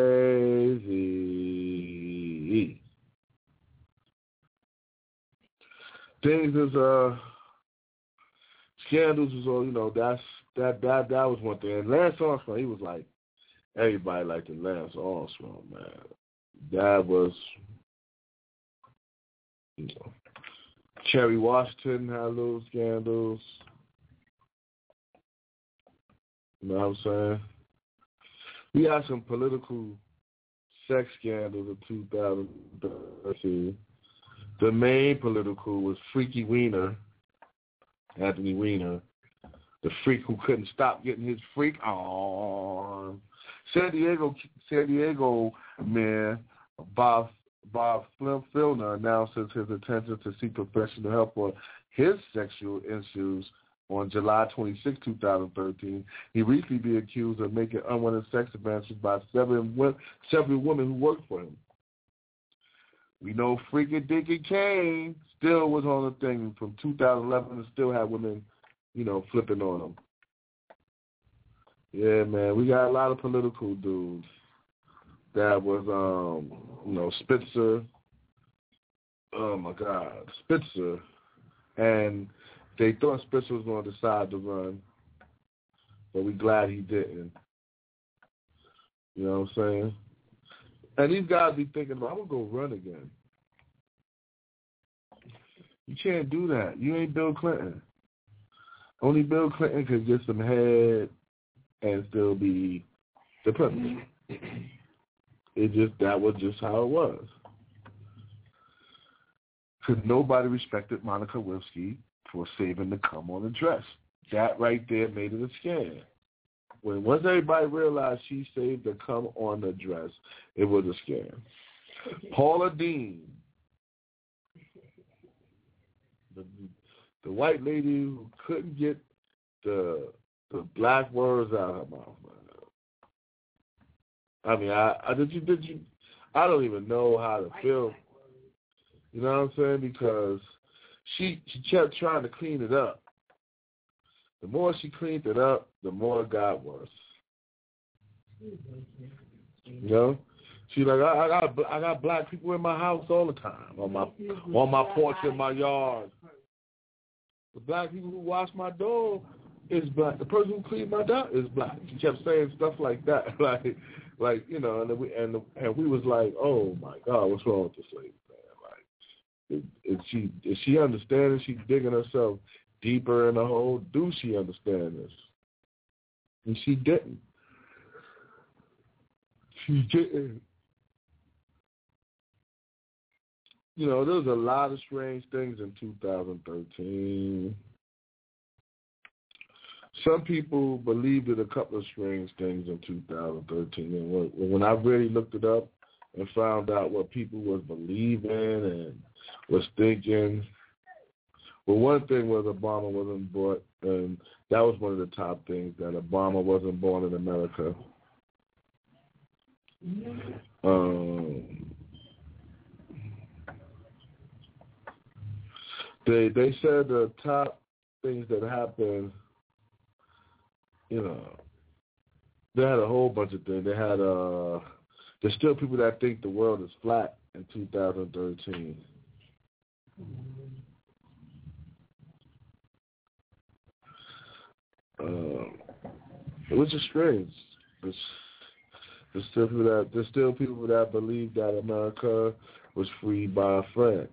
crazy. Things is scandals was all, you know, that was one thing. And Lance Armstrong, he was like, everybody liked the Lance Armstrong, man. That was, you know, Cherry Washington had little scandals. You know what I'm saying? We had some political sex scandals in 2013. The main political was Freaky Weiner, Anthony Weiner, the freak who couldn't stop getting his freak on. San Diego Mayor Bob Filner announces his intention to seek professional help for his sexual issues on July 26, 2013. He recently been accused of making unwanted sex advances by several women who worked for him. We know Freaky Dicky Kane still was on the thing from 2011 and still had women, you know, flipping on him. Yeah, man, we got a lot of political dudes. That was, you know, Spitzer. Oh, my God. Spitzer. And they thought Spitzer was going to decide to run, but we're glad he didn't. You know what I'm saying? And these guys be thinking, I'm going to go run again. You can't do that. You ain't Bill Clinton. Only Bill Clinton could get some head and still be the president. That was just how it was. Because nobody respected Monica Lewinsky for saving the cum on the dress. That right there made it a scam. Once everybody realized she saved the cum on the dress, it was a scam. Paula Deen, the white lady who couldn't get the black words out of her mouth. I mean, I don't even know how to feel. You know what I'm saying? Because she kept trying to clean it up. The more she cleaned it up, the more it got worse. You know? She's like, I got black people in my house all the time, on my porch in my yard. The black people who wash my door is black. The person who cleaned my door is black. She kept saying stuff like that, like you know, and we was like, oh my God, what's wrong with this lady, man? Like, is she understanding? She's digging herself deeper in the hole. Do she understand this? And she didn't. She didn't. You know, there's a lot of strange things in 2013. Some people believed in a couple of strange things in 2013. And when I really looked it up and found out what people was believing and was thinking, well, one thing was Obama wasn't born, and that was one of the top things, that Obama wasn't born in America. They said the top things that happened, they had a whole bunch of things. They had there's still people that think the world is flat in 2013. Which is strange. There's still people that believe that America was freed by France.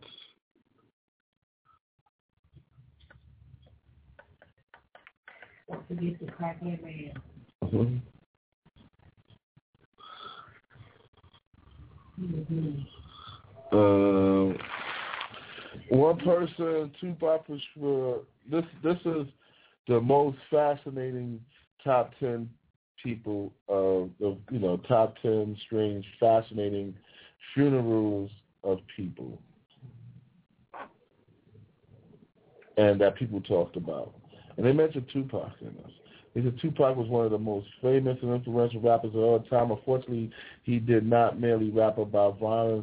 Forget the crackhead man. Mm-hmm. One person, Tupac was for this is the most fascinating top 10 people of top 10 strange, fascinating funerals of people, and that people talked about. And they mentioned Tupac in this. They said Tupac was one of the most famous and influential rappers of all time. Unfortunately, he did not merely rap about violence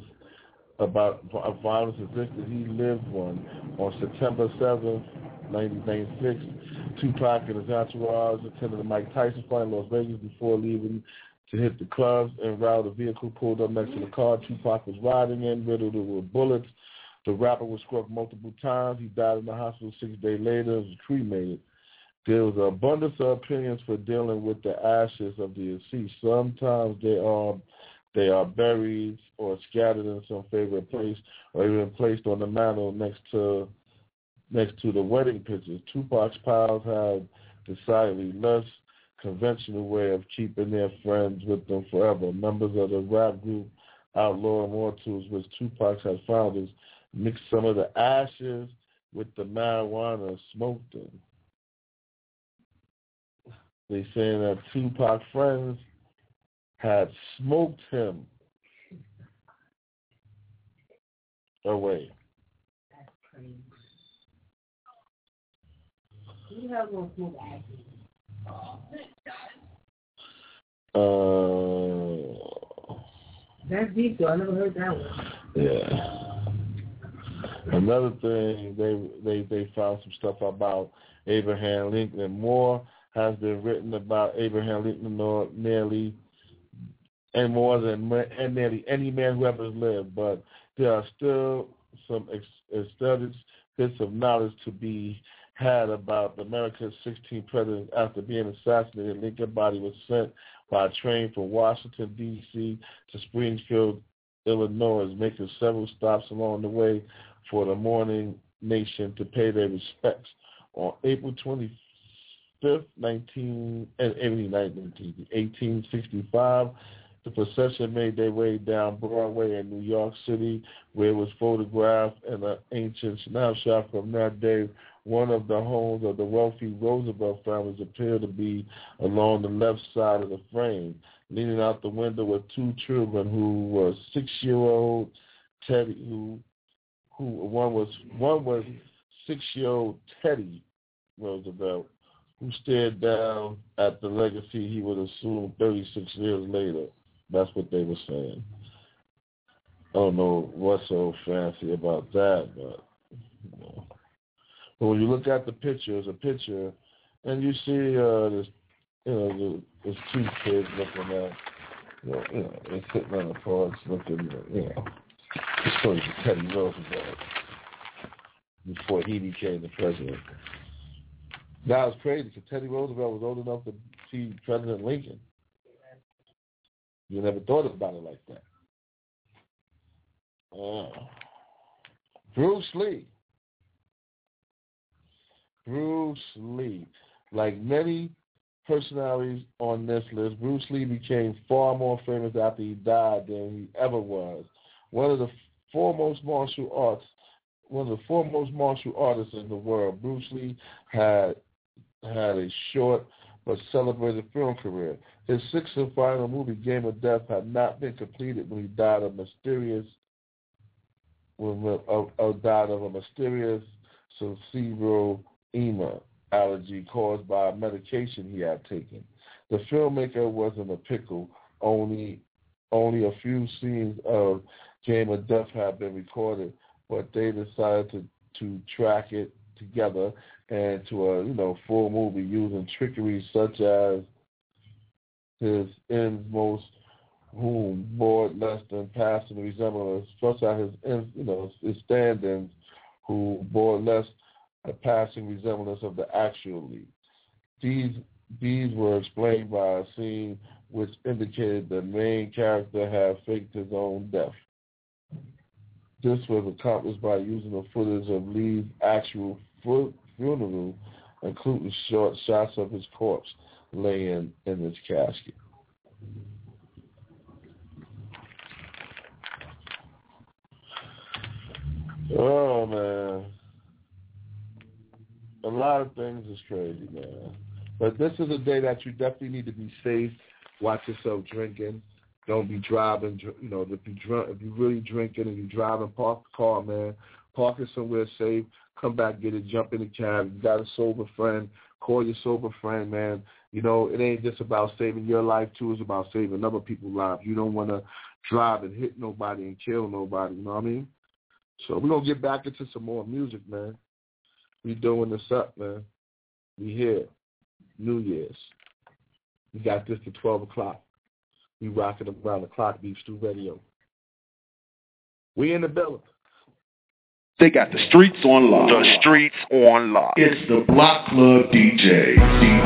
existed. He lived one. On September 7th, 1996, Tupac and his entourage attended the Mike Tyson fight in Las Vegas before leaving to hit the clubs. En route, a vehicle pulled up next to the car Tupac was riding in, riddled with bullets. The rapper was struck multiple times. He died in the hospital 6 days later and was cremated. There was an abundance of opinions for dealing with the ashes of the deceased. Sometimes they are buried or scattered in some favorite place, or even placed on the mantle next to the wedding pictures. Tupac's pals had decidedly less conventional way of keeping their friends with them forever. Members of the rap group Outlaw Immortals, which Tupac had founded, mixed some of the ashes with the marijuana and smoked them. They saying that Tupac friends had smoked him away. That's crazy. Who the hell gonna smoke ashes? That's deep though. I never heard that one. Yeah. Another thing, they found some stuff about Abraham Lincoln, and more has been written about Abraham Lincoln nearly any man who ever lived. But there are still some studies, bits of knowledge to be had about America's 16th president. After being assassinated, Lincoln's body was sent by train from Washington, D.C. to Springfield, Illinois, making several stops along the way for the mourning nation to pay their respects. On April 25th, 1865, the procession made their way down Broadway in New York City, where it was photographed in an ancient snapshot from that day. One of the homes of the wealthy Roosevelt families appeared to be along the left side of the frame. Leaning out the window were two children who were 6-year-old Teddy, one was 6-year-old Teddy Roosevelt, who stared down at the legacy he would assume 36 years later. That's what they were saying. I don't know what's so fancy about that, but But when you look at the picture, it's a picture, and you see there's two kids looking at, they're sitting on the porch looking, it's sort of Teddy Roosevelt before he became the president. Now it's crazy because Teddy Roosevelt was old enough to see President Lincoln. You never thought about it like that. Bruce Lee. Like many personalities on this list, Bruce Lee became far more famous after he died than he ever was. One of the foremost martial artists in the world, Bruce Lee had a short but celebrated film career. His sixth and final movie, Game of Death, had not been completed when he died of a mysterious cerebral edema allergy caused by a medication he had taken. The filmmaker was in a pickle. Only a few scenes of Game of Death had been recorded, but they decided to track it together and to a full movie using trickery such as his inmost whom bore less than passing resemblance, such as his stand-ins who bore less a passing resemblance of the actual lead. These were explained by a scene which indicated the main character had faked his own death. This was accomplished by using the footage of Lee's actual funeral, including short shots of his corpse laying in his casket. Oh, man. A lot of things is crazy, man. But this is a day that you definitely need to be safe. Watch yourself drinking. Don't be driving. If you're really drinking and you're driving, park the car, man. Park it somewhere safe. Come back, get it, jump in the cab. You got a sober friend. Call your sober friend, man. It ain't just about saving your life, too. It's about saving other people's lives. You don't want to drive and hit nobody and kill nobody, you know what I mean? So we're going to get back into some more music, man. We doing this up, man. We here. New Year's. We got this to 12 o'clock. We rocking around the clock, Beef Stew Radio. We in the building. They got the streets on lock. The streets on lock. It's the Block Club DJ.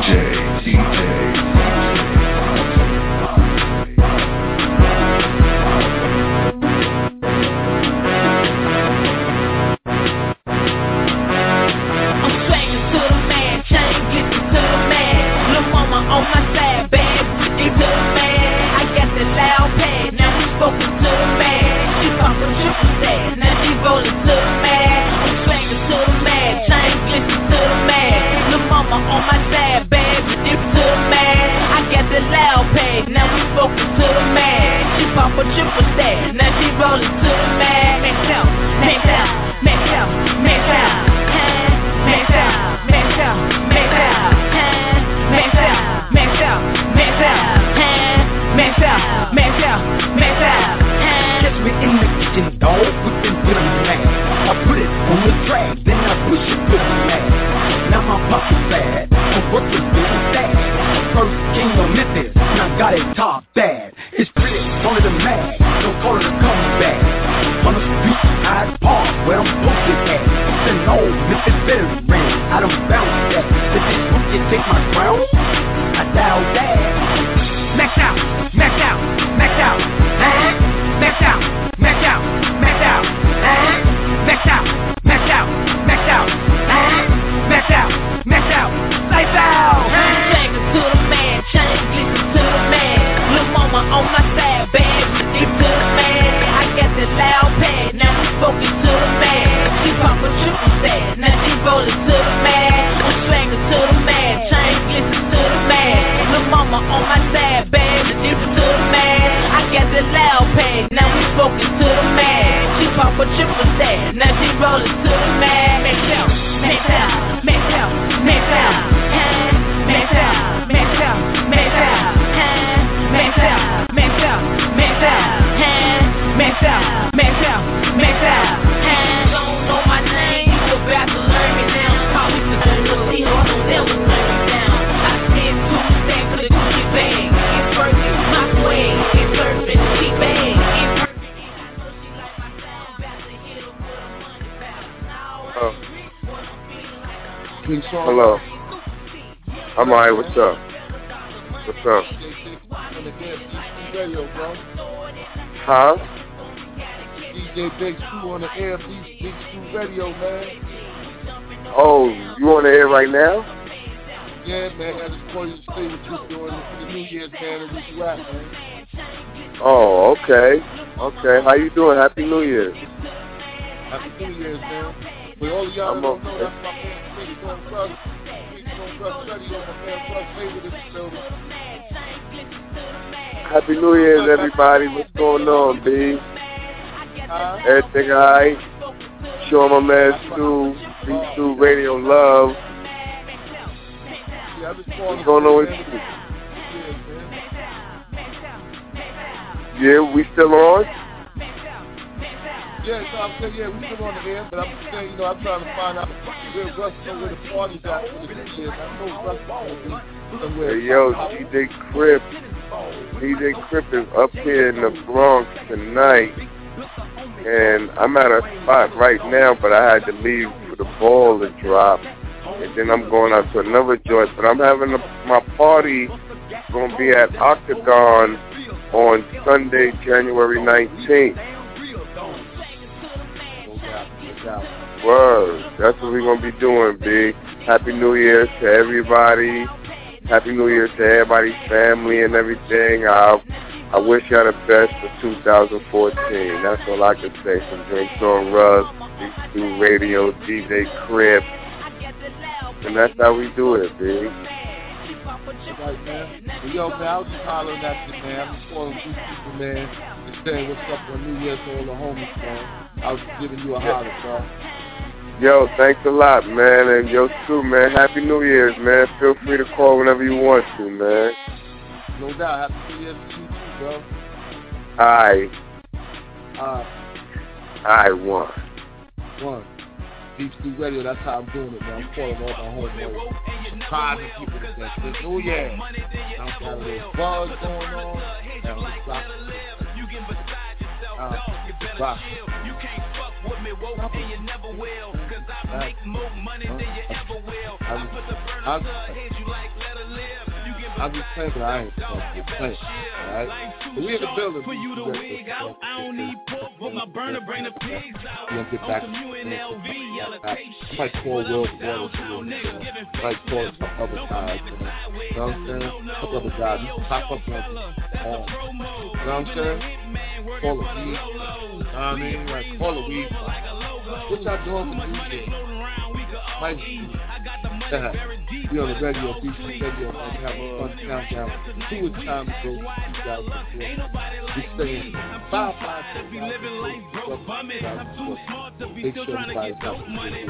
Hello. I'm alright. What's up? What's up? Huh? DJ Big Stew on the air, Big Stew Radio, man. Oh, you on the air right now? Yeah, man. I just called you to see what you're doing for the New Year's, man, and where you at, man. Oh, okay. Okay. How you doing? Happy New Year. Happy New Year's, man. For all of y'all who don't know, that's my man, Big Stone Brother. Big Stone Brother Radio, my man, Plus Favorite in the building. Happy New Year's, everybody. What's going on, B? Everything all right? Show my man Stu, Big Stu Radio Love. What's going on with you? Yeah, we still on? Yeah, so I'm saying, yeah, we still on the air, but I'm just saying, you know, I'm trying to find out where Russ know where the party's at for the New Year's. I know Russ is going to be somewhere. Hey, yo, DJ Crip is up here in the Bronx tonight, and I'm at a spot right now, but I had to leave for the ball to drop, and then I'm going out to another joint, but I'm having my party going to be at Octagon on Sunday, January 19th. Word. That's what we're going to be doing, B. Happy New Year to everybody. Happy New Year to everybody's family and everything. I wish y'all the best for 2014. That's all I can say. From Drinks on Russ, D2 Radio, DJ Crip. And that's how we do it, B. Right, man. Well, yo, man, I was just hollering at you, man. I'm just calling two people, man, and saying what's up on New Year's to all the homies, man. I was just giving you a holler, bro. Yo, thanks a lot, man. And yo, too, man. Happy New Year's, man. Feel free to call whenever you want to, man. No doubt. Happy New Year's to you, too, bro. I won. D2 Radio, that's how I'm doing it, man. I'm calling all my homeboys. Positive people today. It's New Year. I'm got a little buzz going on. And I'm I'm just saying that I ain't playing, alright? We in the building. For you to wig out, I don't need pork, but my burner bring the pigs out. We'll get back. Might call Will Wallace, might call some other guys, you know what I'm saying? Some other guys, you pop up on, you know what I'm saying? Call a week, you know what I mean? Like, call a week. What y'all doing for New Year? Might be on the radio, D2 Radio, might have a fun countdown. Who is time to go 2004? We're staying 5 Make sure everybody's got the money.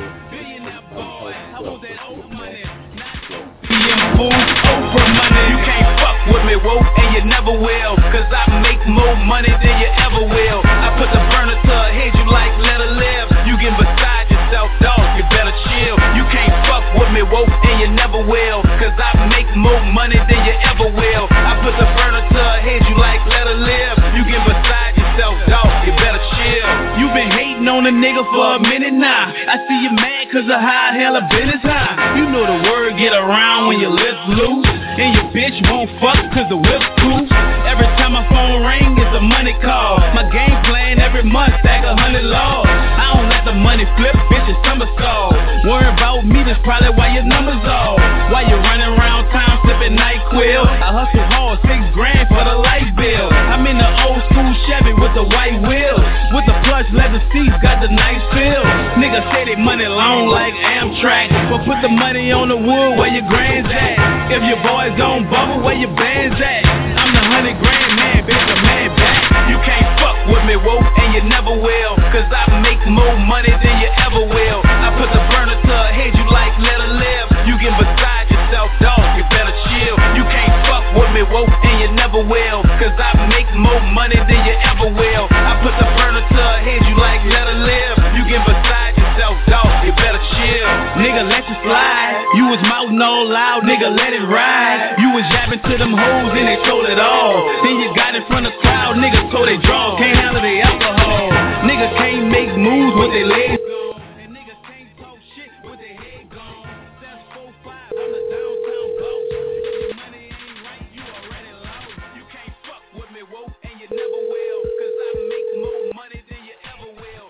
You can't fuck with me, whoa, and you never will. Cause I make more money than you ever will. I put the burner to her head, you like let her live. You get beside yourself, dog, you better chill. You can't fuck with me, whoa, and you never will. Cause I make more money than you ever will. I put the burner to her head, you like let her live. You get beside yourself, dog, you better chill. You been hating on a nigga for a minute now. I see you mad cause of how hella business high. You know the word get around when your lips loose. And your bitch won't fuck cause the whip's cool. Every time my phone ring, it's a money call. My game plan every month, stack 100 laws. I don't let the money flip, bitches somersault. Worry about me, that's probably why your number's off. Why you running around town sipping NyQuil? I hustle hard, $6 grand for the light bill. I'm in the old school Chevy with the white wheels. With the plush leather seats, got the nice feel. Niggas say they money long like Amtrak. But put the money on the wood where your grand's at. If your boys gon' bubble, where your band's at? I'm the 100 grand man, bitch, the man back. You can't fuck with me, whoa, and you never will. Cause I make more money than you ever will. I put the burner to her head, you like let her live. You get beside yourself, dog, you better chill. You can't fuck with me, whoa, and you never will. Cause I make more money than you ever will. I put the burner to her head, you like let her live. You get beside yourself, dog, you better chill. Nigga, let you slide. You was mouthing all loud, nigga, let it ride. You was jabbing to them hoes and they told it all. Then you got in front of the crowd, niggas told they draw. Can't handle the alcohol. Niggas can't make moves with their legs. And niggas can't talk shit with their head gone. That's 4-5, I'm the downtown boss. Your money ain't right, you already lost. You can't fuck with me, whoa, and you never will. Cause I make more money than you ever will.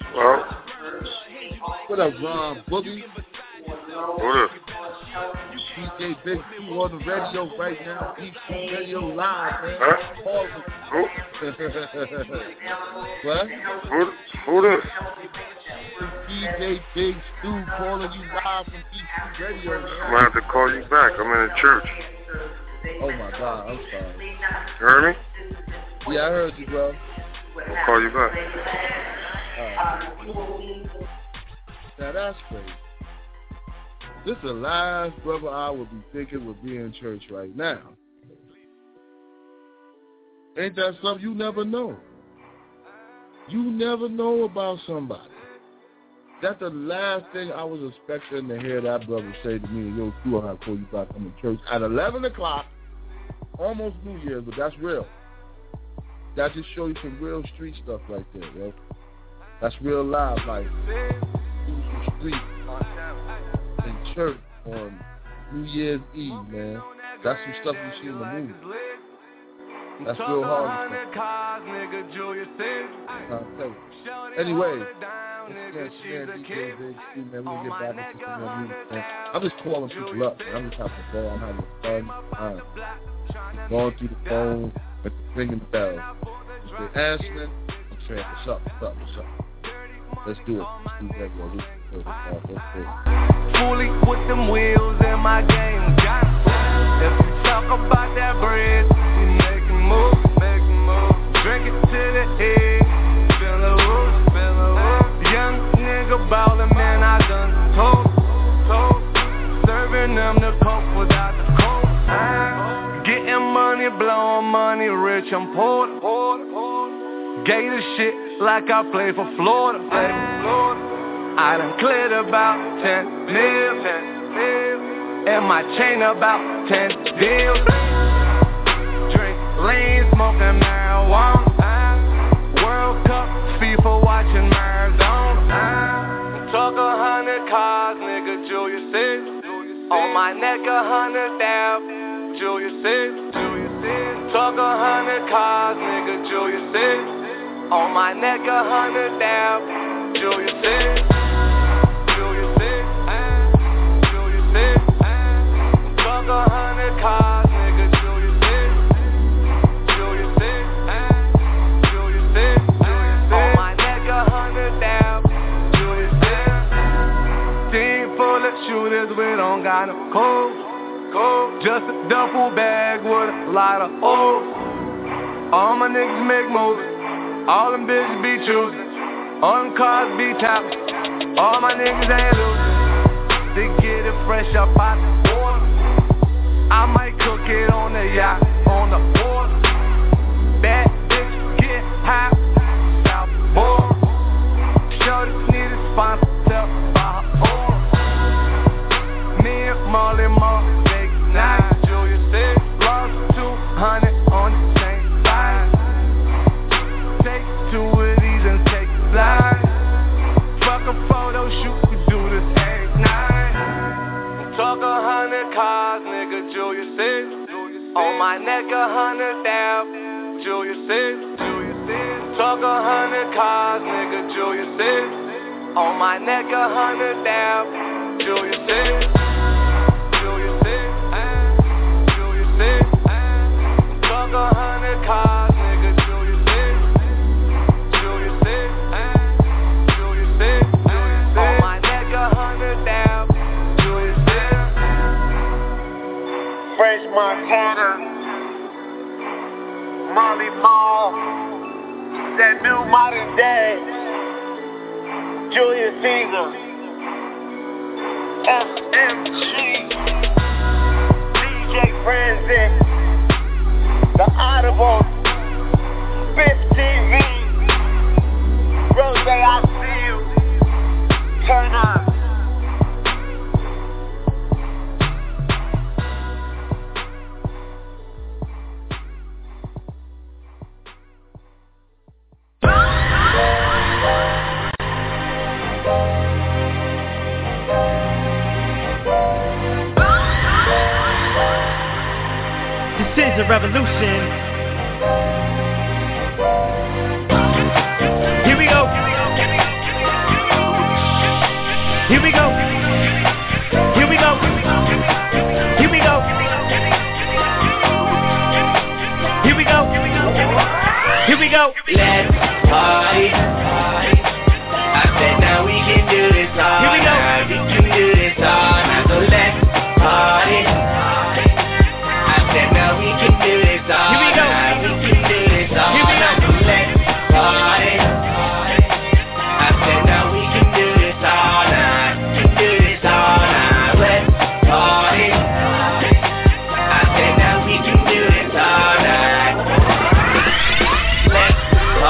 What up, Ron Boogie? What up? DJ Big 2 on the radio right now. D2 Radio live, man. Huh? What? Who this? DJ Big 2 calling you live from D2 Radio, man. I'm gonna have to call you back. I'm in a church. Oh my God, I'm sorry. You heard me? Yeah, I heard you, bro. I'll call you back. Now that's crazy. This is the last brother I would be thinking would be in church right now. Ain't that something you never know? You never know about somebody. That's the last thing I was expecting to hear that brother say to me, yo, Q, I gotta call you back from the church at 11 o'clock, almost New Year's, but that's real. That just shows you some real street stuff right there, yo. That's real live life. Some street in church on New Year's Eve, man. That's some stuff you see in the movie. That's real hard. Anyway, man, we're gonna get back into some more music, man. I'm just calling people up, man. I'm just having a ball. I'm having fun. I'm going through the phone, but ringing the bell. If they're answering, I'm saying, what's up? Let's do it. Fully with them wheels in my game. If you talk about that bread, we make it move. Drink it to the head. Feel the roof. Young nigga ballin', man, I done told. Serving them the coke without the coke. Getting money, blowing money, rich and poor. Gator shit like I play for Florida. I done cleared about 10 mil. And my chain about 10 deals. Drink lean, smoking marijuana. World Cup, FIFA watching Maradona. Talk 100 cars, nigga, Julius Caesar. On my neck 100,000, Julius Caesar. Talk 100 cars, nigga, Julius Caesar. On my neck 100,000, Julius Caesar. Julius Caesar. Talk 100 cars, nigga, Julius Caesar. Julius Caesar. On my neck 100,000, Julius Caesar. Team full of shooters, we don't got no code. Just a duffel bag with a lot of O's. All my niggas make moves. All them bitches be choosing. All them cars be topping. All my niggas ain't losing. They get it fresh up out the water. I might cook it on the yacht, on the water. Bad bitch get high, South Board. Shorty need a sponsor, tell by her own. Me and Molly Moore, big night. Julius said, lost 200 on the same side. Take 2 of these and take a slide. Fuck a photo shoot, we do this every night. Talk 100 cars, nigga, Julius said. On my neck 100,000, Julius said. Talk 100 cars, nigga, Julius said. On my neck 100,000, Julius said. Julius said. Talk 100 cars, nigga, Julius said. Julius said. On my neck 100,000, Julius said. Fresh Montana, Molly Mall, that new modern day, Julius Caesar, FMG, DJ Frenzy, The Audible, Fifth TV, Rose, I see you, turn up. This is a revolution. Here we go. Here we go. Here we go. Here we go. Here we go. Here we go. Let's party. I said now we can do this all. Here we go. We can do this all. Now so let's party. Now we can do this all. Here we go. Now we can do this all. Here we go. So let's party. I said now we can do this all night. Can do this all night. Let's party. I said now we can do this all night. Let's party.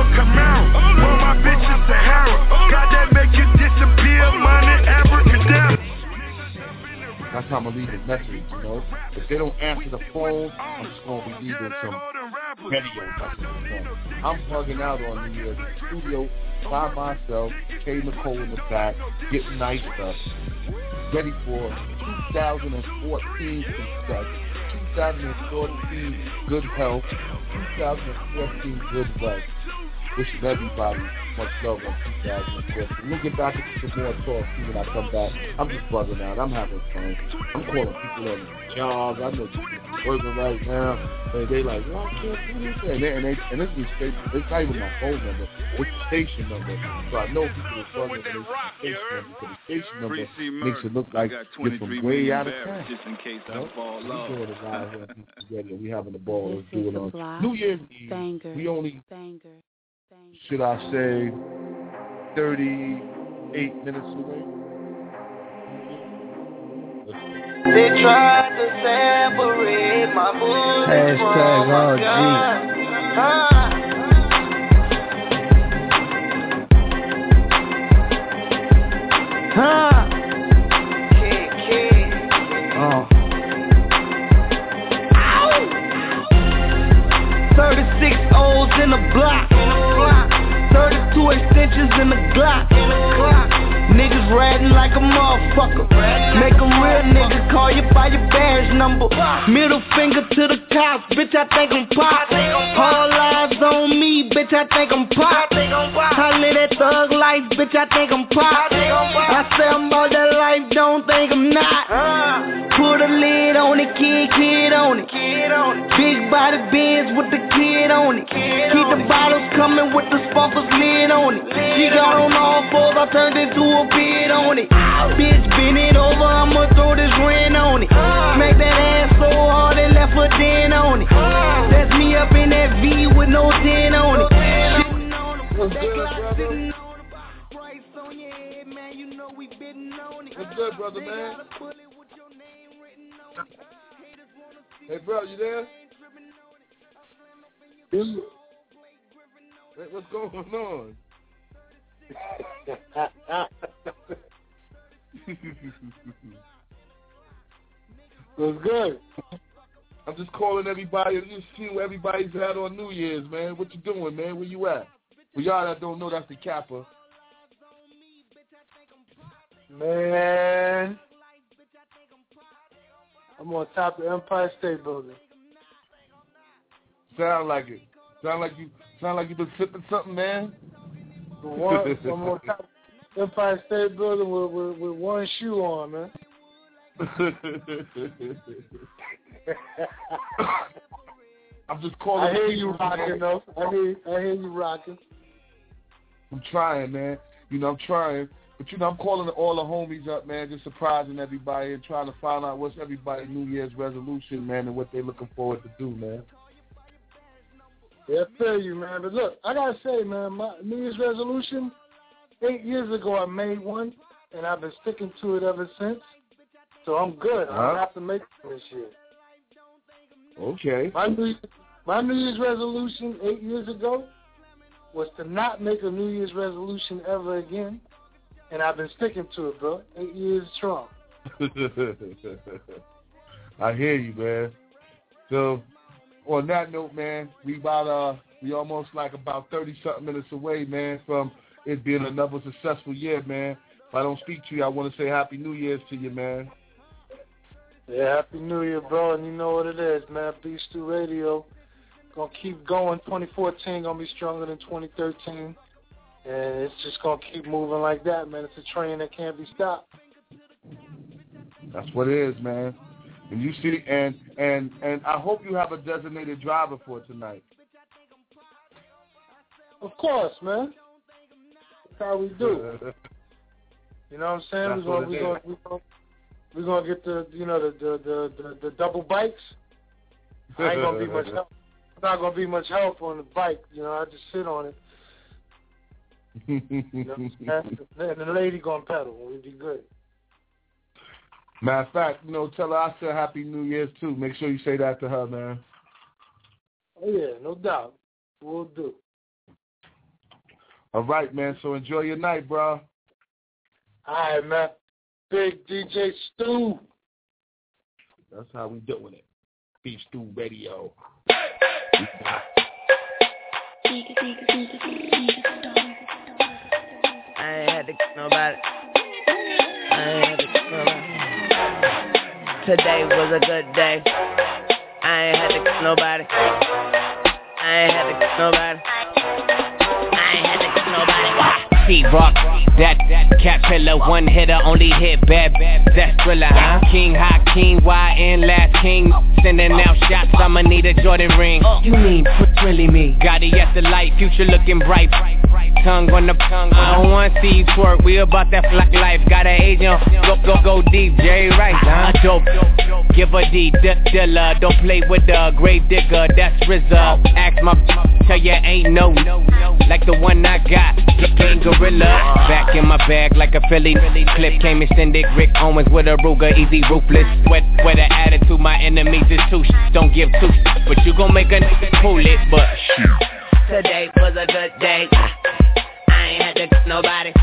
going to leave a message, you know. If they don't answer the phone, I'm just going to be leaving some radio messages. I'm bugging out on New Year's studio by myself, K. Nicole in the back, getting nice stuff, ready for 2014 success, 2014 good health, 2014 good wealth. Wishing everybody much love on 2014. We'll get back into some more talk when I come back. I'm just bugging out. I'm having fun. I'm calling people on jobs. I know people working right now. And they like, well, I can't do this. And this is it's not even my phone number. It's the station number. So I know people are bugging with the station number. So the station number makes it look like you're from way out of town. Just in case I fall off. We're doing it live here. We having the ball. This doing is on New Year's Eve. Banger. We only... Banger. Should I say 38 minutes away? They tried to separate my bullets from my gun. Ow! 36 O's in the block. 32 extensions in the Glock. Niggas ratting like a motherfucker. Make a real nigga call you by your badge number. Middle finger to the cops, bitch, I think I'm pop. All eyes on me, bitch, I think I'm pop. I live that thug life, bitch, I think I'm pop. I say I'm about that life, don't think I'm not. Put a lid on it, kid on it. Big body Benz with the kid on it. Keep the bottles coming with the sparkles lid on it. She got on all fours, I turned into a bid on it. Bitch, bend it over, I'ma throw this rent on it. Smack that ass so hard it left a dent on it. That's me up in that V with no 10 on it. What's good, brother? What's good, brother, man? Hey, bro, you there? Hey, what's going on? What's good? I'm just calling everybody, just seeing what everybody's had on New Year's, man. What you doing, man? Where you at? For y'all that don't know, that's the Kappa. Man, I'm on top of the Empire State Building. Sound like it. Sound like you've been sipping something, man. I'm on top of the Empire State Building with one shoe on, man. I'm just calling. I hear you rocking, though. I hear you rocking. I'm trying, man. I'm trying. But, I'm calling all the homies up, man, just surprising everybody and trying to find out what's everybody's New Year's resolution, man, and what they're looking forward to do, man. Yeah, I feel you, man. But look, I got to say, man, my New Year's resolution, 8 years ago I made one, and I've been sticking to it ever since. So I'm good. I don't have to make it this year. Okay. My New Year's resolution 8 years ago was to not make a New Year's resolution ever again. And I've been sticking to it, bro. 8 years strong. I hear you, man. So, on that note, man, we almost like about 30-something minutes away, man, from it being another successful year, man. If I don't speak to you, I want to say Happy New Year's to you, man. Yeah, Happy New Year, bro. And you know what it is, man. Beast 2 Radio. Gonna keep going. 2014 gonna be stronger than 2013. And it's just going to keep moving like that, man. It's a train that can't be stopped. That's what it is, man. And you see, and I hope you have a designated driver for tonight. Of course, man. That's how we do. You know what I'm saying? We're gonna get the double bikes. I ain't gonna be much help. I'm not gonna be much help on the bike. I just sit on it. And the lady gonna pedal. We'll be good. Matter of fact, tell her I said Happy New Year's too. Make sure you say that to her, man. Oh yeah, no doubt. We'll do. All right, man. So enjoy your night, bro. All right, man. Big DJ Stu. That's how we doing it. Beef Stew Radio. I ain't had to nobody. Today was a good day. I ain't had to nobody. C-Rock, that cat pillar, one hitter, only hit bad, that's Thriller, huh? King, high king, YN, last king, sending out shots, I'ma need a Jordan ring. You mean, really me? Got it at the light, future looking bright, tongue on the tongue. I don't want to see you twerk, we about that flat life. Got an agent, go deep, Jerry Rice, huh? Dope, give a D, dealer, don't play with the grave digger, that's RZA. Ask my, tell ya ain't no, like the one I got, King Gorilla. Back in my bag like a Philly clip, came extended, Rick Owens with a Ruger, easy ruthless. Wet the attitude, my enemies is too don't give two, but you gon' make a nigga pull it, but today was a good day. I ain't had to nobody.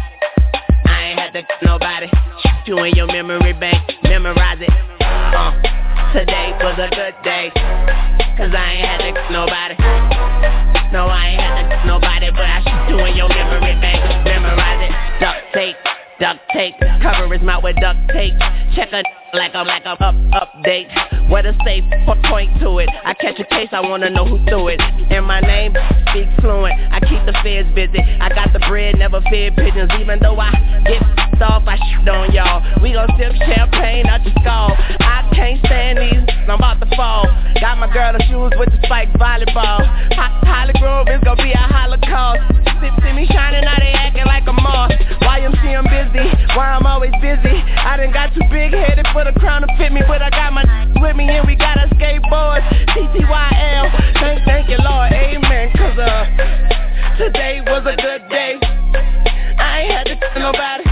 Shoot you in your memory bank, memorize it. Today was a good day, cause I ain't had to nobody. No, I ain't had to nobody, but I shoot you in your memory bank, memorize it. Duct tape, cover his mouth with duct tape. Check a like I'm update. Where the safe, point to it. I catch a case, I wanna know who threw it. And my name speaks fluent. I keep the feds busy. I got the bread, never fed pigeons. Even though I get off, I shoot on y'all. We gon' sip champagne out your skull. I can't stand these, I'm about to fall. Got my girl the shoes with the spike volleyball. Holly Grove is gon' be a holocaust. See me shining, now they acting like a moth. YMC, I'm busy, why I'm always busy. I done got too big headed for the crown to fit me, but I got my with me and we got a skateboard. TTYL, thank you Lord, amen. Cause today was a good day. I ain't had to nobody.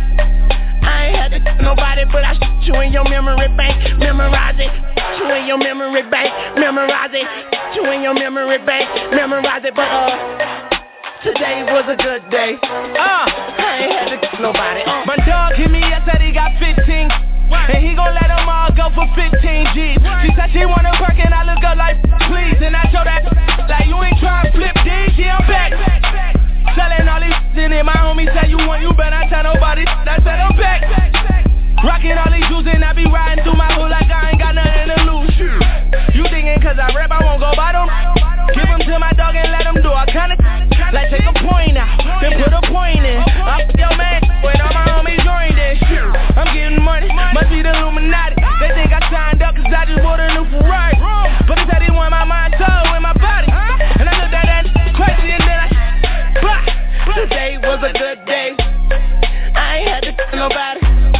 But I shoot you in your memory bank, memorize it. Shoot you in your memory bank, memorize it. Shoot you in your memory bank, memorize it. But today was a good day. I ain't had to nobody. My dog hit me, I said he got 15. And he gon' let them all go for 15 G's. She said she wanna work and I look up like, please. And I show that like you ain't tryna flip D's. Yeah, I'm back. Selling all these in it. My homie said you want, you better tell nobody. I said I'm back. Rockin' all these shoes and I be riding through my hood like I ain't got nothing to lose. You thinking cause I rap I won't go by them. Give them to my dog and let them do. I kinda like take a point out, then put a point in. I'm your man when all my homies joined in. I'm getting money, must be the Illuminati. They think I signed up cause I just bought a new Ferrari. But they said he want my mind, soul, and my body. And I looked at that crazy and then today was a good day. I ain't had to nobody.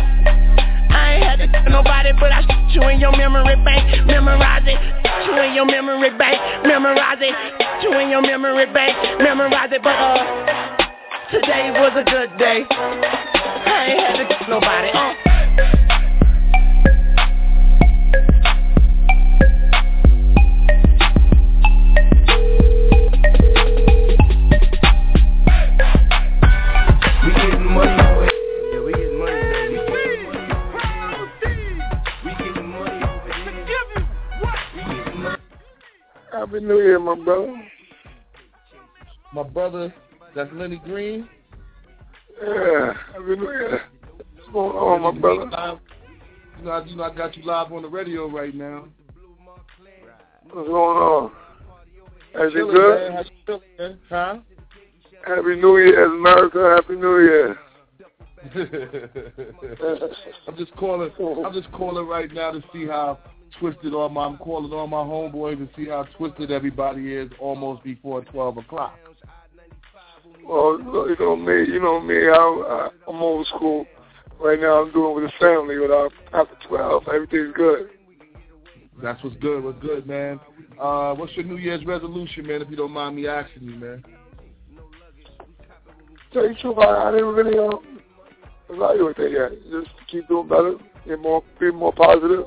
But I shoot you in your memory bank, memorize it. Shoot you in your memory bank, memorize it. Shoot you in your memory bank, memorize it. But today was a good day. I ain't had to nobody. Happy New Year, my brother. My brother, that's Lenny Green. Yeah, Happy New Year. What's going on, my brother? You know, I got you live on the radio right now. What's going on? Everything Chilling, good? Man. How you feeling, man? Huh? Happy New Year, America. Happy New Year. I'm just calling right now to see how twisted I'm calling all my homeboys to see how twisted everybody is almost before 12 o'clock. Well, you know me, I'm old school. Right now I'm doing with the family without after 12. Everything's good. That's what's good. What's good, man? What's your New Year's resolution, man, if you don't mind me asking you, man? Tell you the truth, I didn't really evaluate that yet. Just keep doing better, be more positive.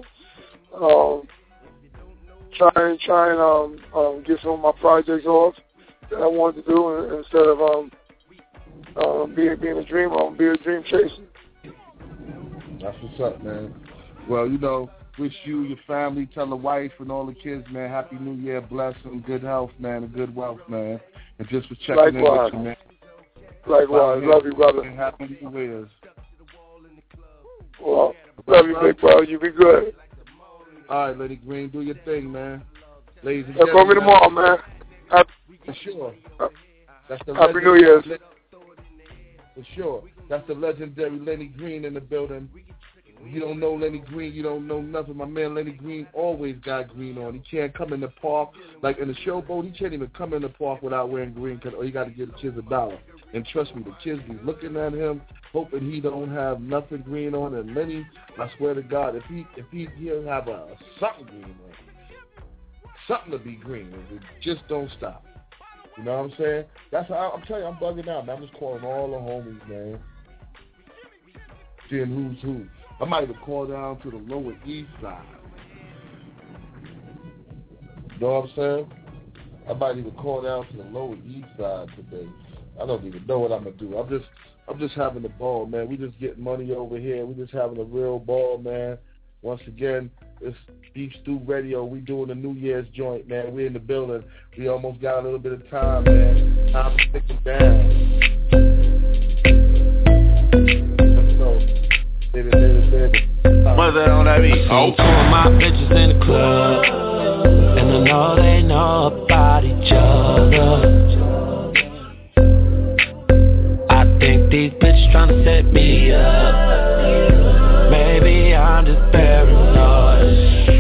Try and get some of my projects off that I wanted to do instead of being a dreamer. I'm be a dream chaser. That's what's up, man. Well, you know, Wish you, your family, tell the wife and all the kids, man, Happy New Year, blessing, good health, man, and good wealth, man. And just for checking in with you, man. Likewise. Love you, brother. And Happy New Year's. Well, love you, big brother. You be good. All right, Lenny Green, do your thing, man. Ladies and gentlemen. Call me tomorrow, man. For sure. That's the Happy New Year's. For sure. That's the legendary Lenny Green in the building. If you don't know Lenny Green, you don't know nothing. My man Lenny Green always got green on. He can't come in the park. Like in the showboat, he can't even come in the park without wearing green, or he got to give the kids $1. And trust me, the kids be looking at him, hoping he don't have nothing green on. And Lenny, I swear to God, if he'll have something green on, something to be green, and just don't stop. You know what I'm saying? That's how I'm telling you, I'm bugging out, man. I'm just calling all the homies, man. Seeing who's who. I might even call down to the Lower East Side. You know what I'm saying? I might even call down to the Lower East Side today. I don't even know what I'm gonna do. I'm just having a ball, man. We just getting money over here. We just having a real ball, man. Once again, it's Beef Stew Radio. We doing a New Year's joint, man. We in the building. We almost got a little bit of time, man. Time to stick it down. Mother on that beat. Oh, two of my bitches in the club, and I know they know about each other. I think these bitches tryna set me up. Maybe I'm just paranoid.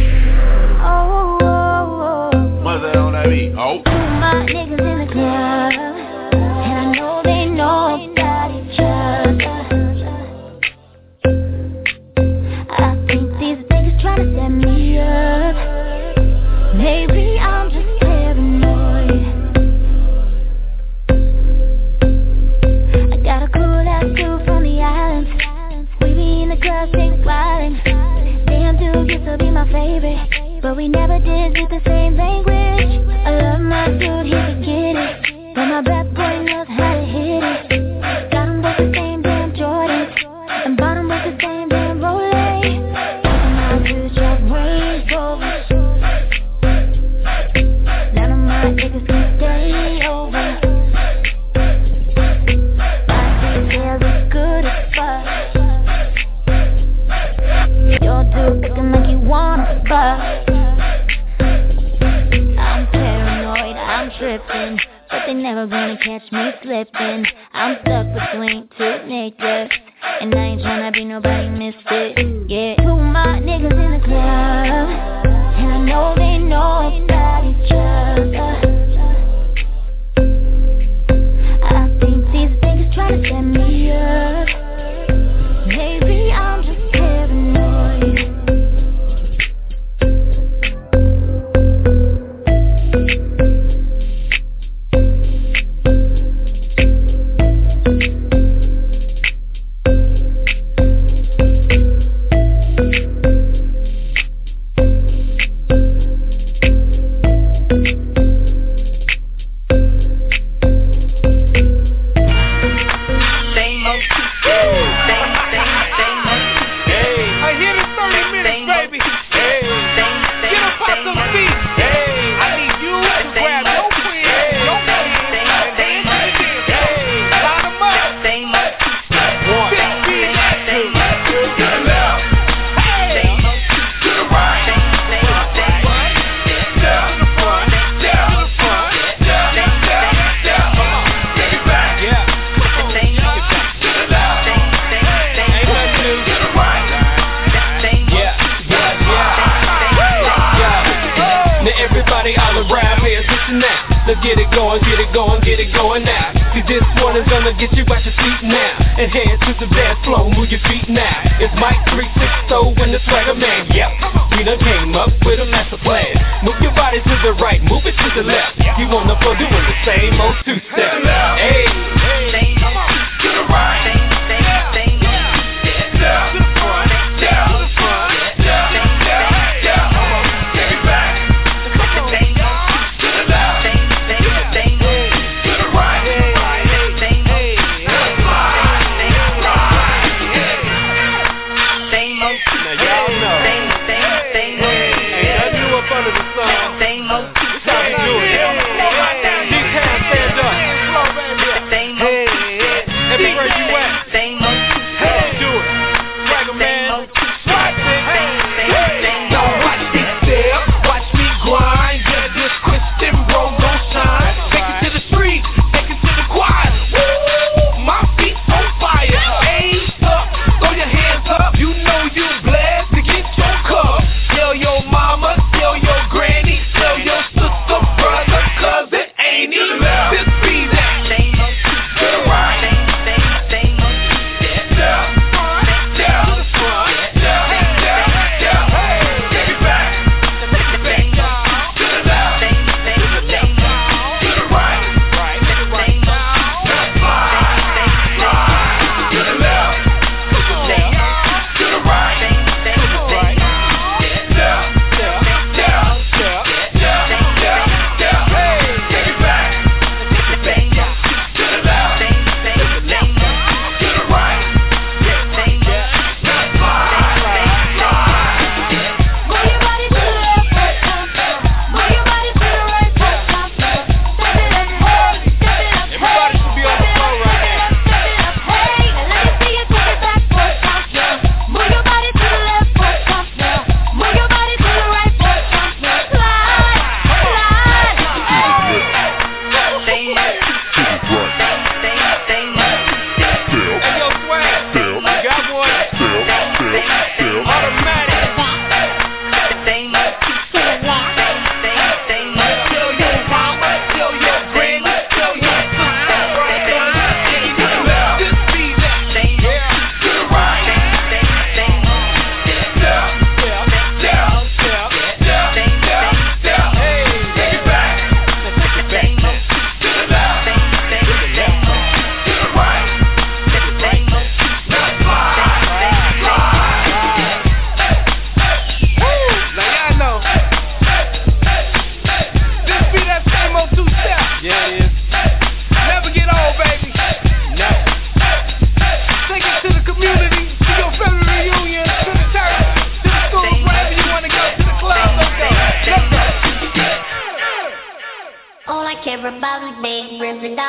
Mother on that beat. Oh. Two of my niggas in the club, and I know they know about each other. Trying to set me up. Maybe I'm just paranoid. I got a cool ass dude from the islands. We be in the club, sing wildin'. Damn dude used to be my favorite, but we never did speak the same language. I love my dude, he could get it, but my bad boy knows how to hit it. Got him with the same damn Jordans, and bought him with the same damn Rolex. None of my niggas can stay over. My details is good as fuck. Your dude looking like you wanna fuck. I'm paranoid, I'm tripping, but they never gonna catch me slipping. I'm stuck between two niggas, and I ain't tryna be nobody misfit. Yeah, two of my niggas in the club, and I know they know about each other. I think these niggas tryna set me up. Maybe I'm just paranoid.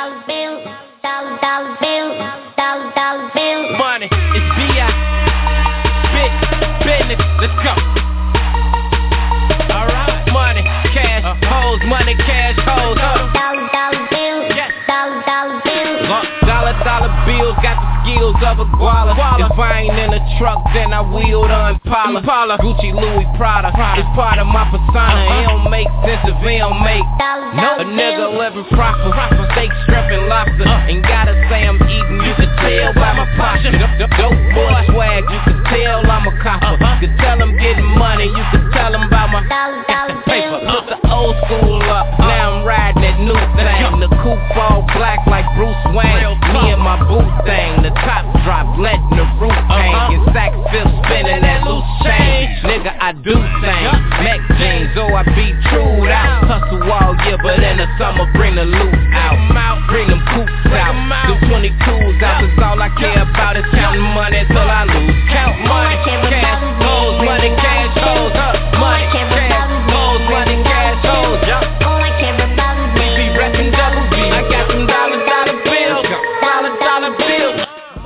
dollar bills, dollar bills, dollar bills. Money, it's B.I. Big business, let's go. Alright, money, cash, hoes, money, cash, hoes. Dollar bills, yes. dollar bills. Dollar bills, got the skills of a guala. If I ain't in a truck, then I wheel the Impala. Gucci, Louis, Prada, it's part of my persona. It don't make sense if it don't make a nigga living proper. Steak, shrimp, and lobster. Ain't gotta say I'm eating, you can tell by my posture. Dope boy swag, you can tell I'm a copper. You can tell I'm getting money, you can tell I'm about my paper. Put the old school up, now I'm riding that new thing. The coupe all black like Bruce Wayne. Me and my boot thing, the top drop, letting the roof hang. Your sack still spinning that loose chain. Nigga, I do things, neck jeans, oh I be trued out. Hustle all year, but in the summer bring the loot out. Bring them coops out, the 22s out. Cause all I care about is counting money till I lose. Count money, cash, hoes, money, cash, hoes, money, cash, hoes, money, cash, hoes. All I care about is we be reppin' double B. I got some dollar bills, dollar bills.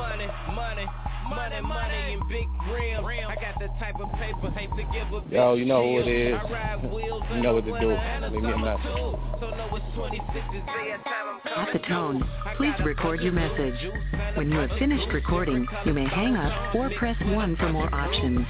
Money, and big rims. I got the type of paper, hate to give a Yo, you know who it is. You know what to do. Leave me a message. At the tone, please record your message. When you have finished recording, you may hang up or press 1 for more options.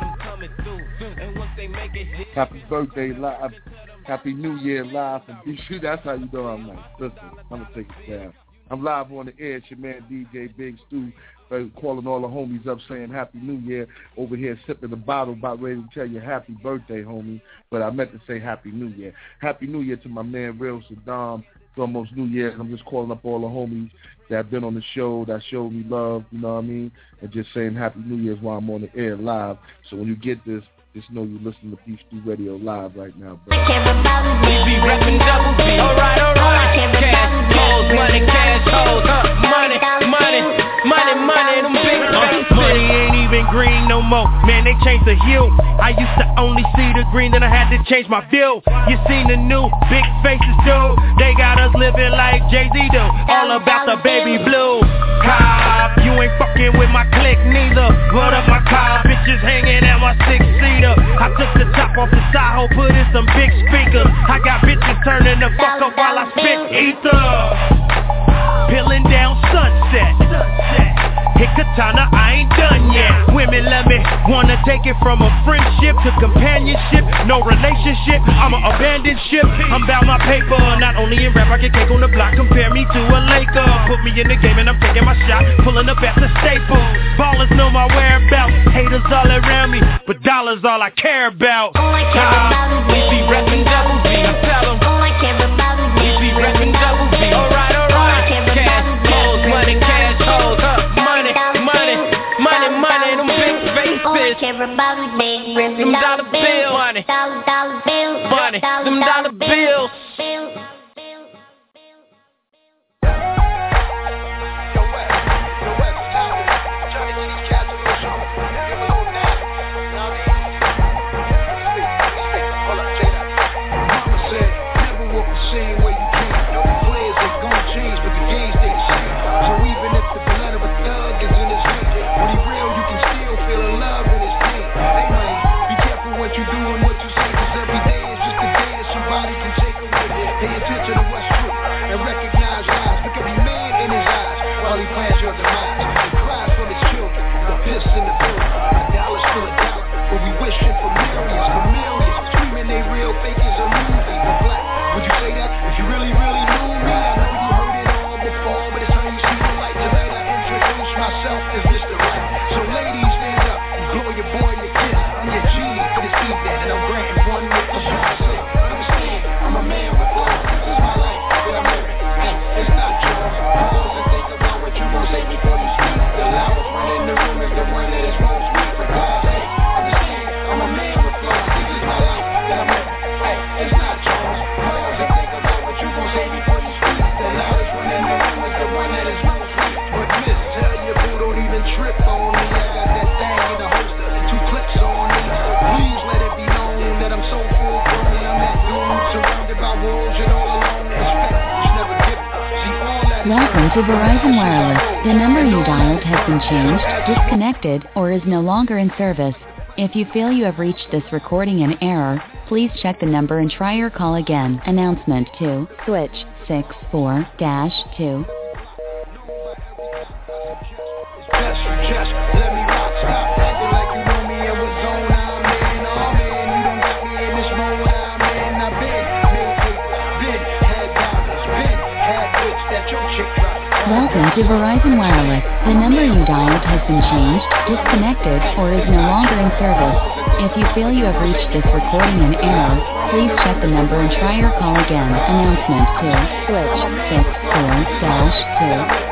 Happy birthday live. Happy New Year live from DC. That's how you know I'm like, listen, I'm going to take it down. I'm live on the air. It's your man DJ Big Stu, calling all the homies up saying Happy New Year. Over here sipping the bottle, about ready to tell you happy birthday, homie. But I meant to say Happy New Year. Happy New Year to my man Real Saddam. It's almost New Year. I'm just calling up all the homies that have been on the show, that showed me love, you know what I mean? And just saying Happy New Year while I'm on the air live. So when you get this, just know you listen to Beef Stew Radio live right now, bro. We be reppin' double B. Alright. Cash, hoes, money, cash, hoes, money, them big money ain't even green no more. Man, they changed the hue. I used to only see the green, then I had to change my view. You seen the new big faces, dude? They got us living like Jay-Z do. All about the baby blue. Cop, you ain't fucking with my clique neither. What up my car, bitches hanging at my 6-seater. I took the top off the side hole, put in some big speakers. I got bitches turning the fuck up while I spit ether. Peeling down Sunset. Hit Katana, I ain't done yet. Women love me, wanna take it from a friendship to companionship. No relationship, I'm an abandoned ship. I'm about my paper, not only in rap, I get cake on the block. Compare me to a Laker. Put me in the game and I'm taking my shot. Pulling up at the staple. Ballers know my whereabouts. Haters all around me, but dollars all I care about. All I care about is we be reppin' double B. I tell them. All I care about is we be reppin' double B. Alright. Cash, hoes, money, cash, hoes, money, them big faces. all I care about is big rims them and dollar bills, money, dollar bills, money, them dollar bills. Welcome to Verizon Wireless. The number you dialed has been changed, disconnected, or is no longer in service. If you feel you have reached this recording in error, please check the number and try your call again. Announcement 2. Switch 64-2. Just let me rock, stop acting like you know me and what zone I'm in. Oh man, you don't got me in this mode I'm in. I've been had dollars, had bitch that your chick dropped. Welcome to Verizon Wireless. The number you dialed has been changed, disconnected, or is no longer in service. If you feel you have reached this recording in error, please check the number and try your call again. Announcement 2. Switch 64-2.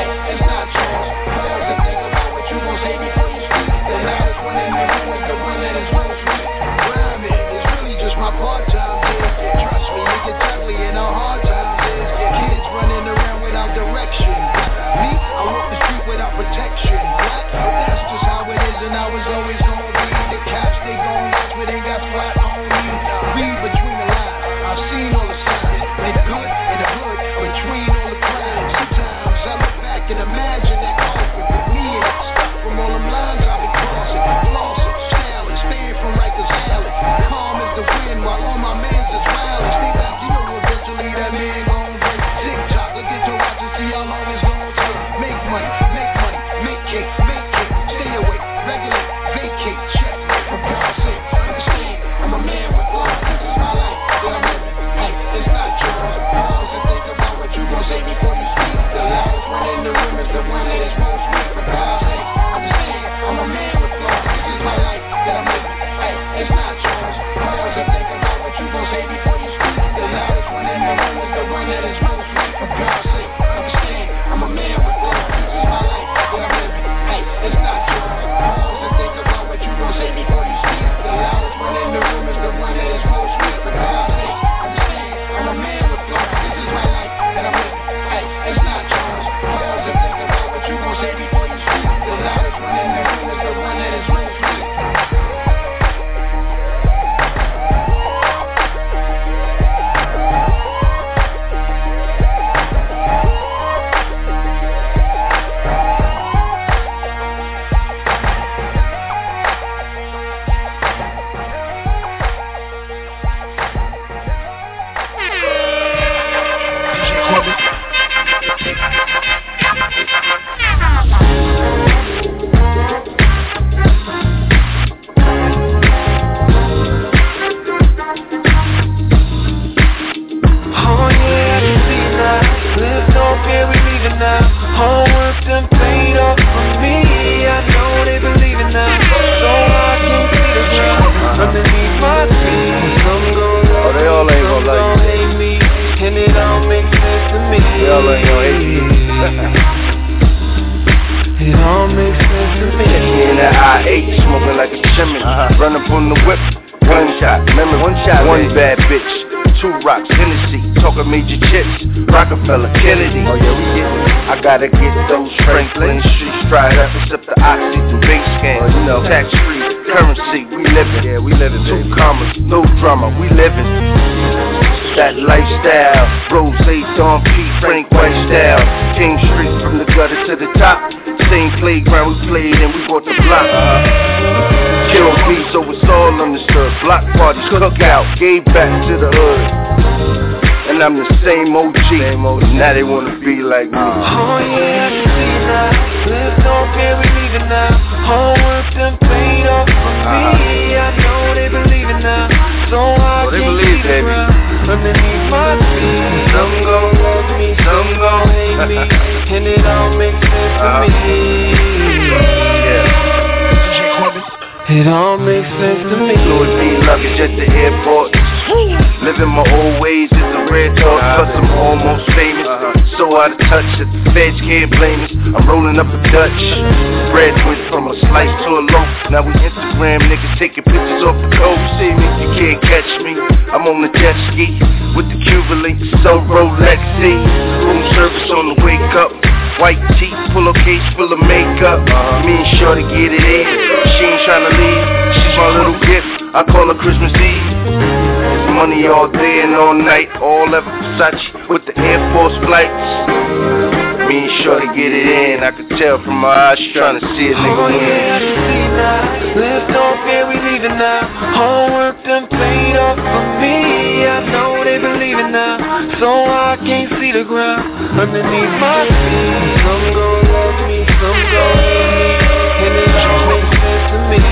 Gotta get those Franklin streets dried up, except the oxy through base scans. Tax free currency, we living. Yeah, we living. 2 commas, no drama, we living. That lifestyle, Rose, Don P, Frank White style. King Street from the gutter to the top. Same playground we played and we bought the block. Kill me, so it's all understood. Block parties, cookout, gave back to the hood. And I'm the same OG. Now they wanna be like me. Oh yeah, I can see now. Live don't care, we leaving now. Homework done paid off for me. I know they believe it now. So I they can't believe, keep baby. Underneath my feet. Some gon' love me, some gon' hate me. And it all makes sense to me. It all makes sense to me. Louis V luggage at the airport. Living my old ways is a red dog, plus I'm almost famous. So out of touch that the feds can't blame us. I'm rolling up a Dutch. Bread went from a slice to a loaf. Now we Instagram niggas taking pictures off the coast. See me, you can't catch me. I'm on the jet ski with the Cuban link, so Rolexy. Room service on the wake up. White teeth, pillowcase full of makeup. Me and Shorty get it in. She ain't tryna leave. She's my little gift. I call her Christmas Eve. It's money all day and all night. All ever Versace with the Air Force flights. get it in. I could tell from her eyes she tryna see a nigga win. Let's don't fear, we leaving now. Homework done paid off for me. I know they believe it now, so I can't see the ground underneath my feet. Some gon' love me, some gon' hate me, and it all makes sense to me.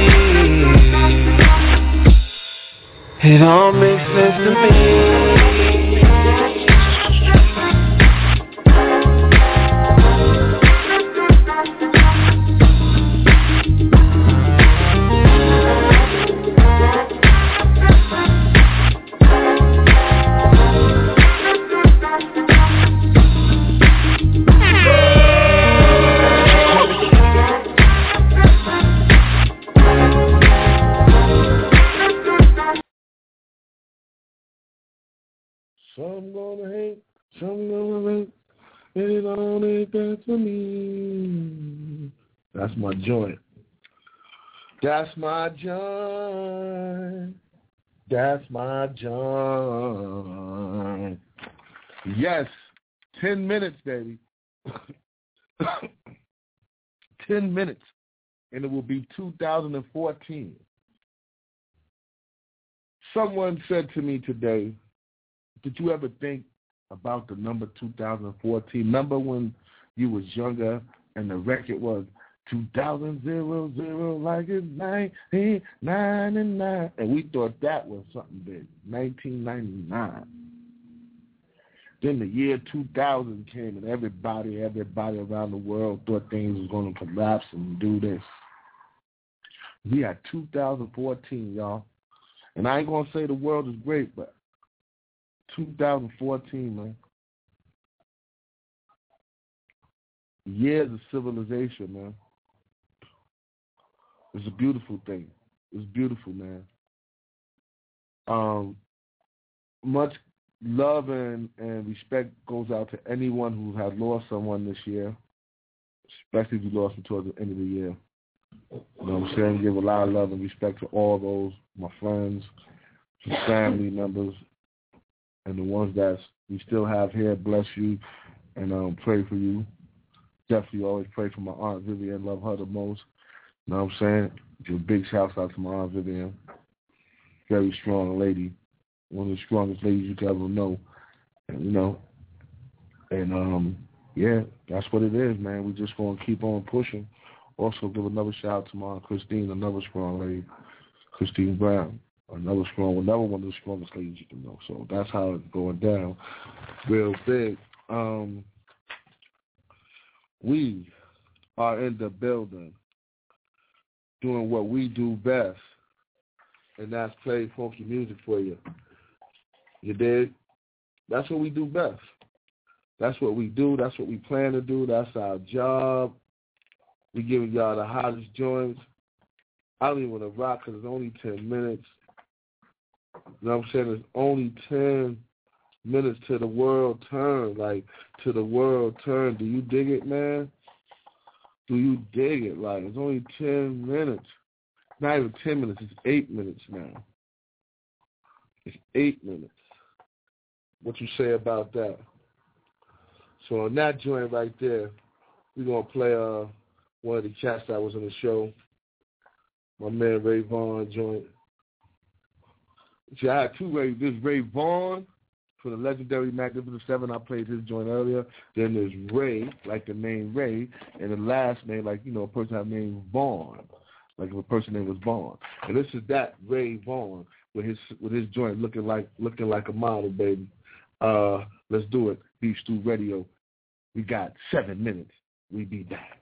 It all makes sense to me. Some gonna hate, some gonna hate, and it all ain't that for me. That's my joint. That's my joint. That's my joint. Yes, 10 minutes, baby. 10 minutes, and it will be 2014. Someone said to me today, did you ever think about the number 2014? Remember when you was younger and the record was 2000 like it's 1999, and we thought that was something big, 1999. Then the year 2000 came, and everybody around the world thought things was going to collapse and do this. We had 2014, y'all, and I ain't going to say the world is great, but 2014, man. Years of civilization, man. It's a beautiful thing. It's beautiful, man. Much love and respect goes out to anyone who has lost someone this year, especially if you lost them towards the end of the year. You know what I'm saying? Give a lot of love and respect to all those, my friends, my family members, and the ones that we still have here. Bless you and pray for you. Definitely always pray for my Aunt Vivian. Love her the most. You know what I'm saying? Give a big shout out to my Aunt Vivian. Very strong lady. One of the strongest ladies you could ever know. And, you know, and yeah, that's what it is, man. We just going to keep on pushing. Also give another shout out to my Aunt Christine, another strong lady, Christine Brown. Another one of the strongest ladies you can know. So that's how it's going down real big. We are in the building doing what we do best, and that's play funky music for you. You dig? That's what we do best. That's what we do. That's what we plan to do. That's our job. We giving y'all the hottest joints. I don't even want to rock because it's only 10 minutes. You know what I'm saying? It's only 10 minutes till the world turn. Like, till the world turn. Do you dig it, man? Do you dig it? Like, it's only 10 minutes. Not even 10 minutes. It's 8 minutes now. It's 8 minutes. What you say about that? So on that joint right there, we're going to play one of the cats that was on the show. My man Ray Vaughn joint. See, I had two Ray. There's Ray Vaughn for the legendary Magnificent Seven. I played his joint earlier. Then there's Ray, like the name Ray, and the last name, like, you know, a person have named Vaughn, like if a person name was Vaughn. And this is that Ray Vaughn with his joint looking like a model, baby. Let's do it. Beef Stew Radio. We got 7 minutes. We be back.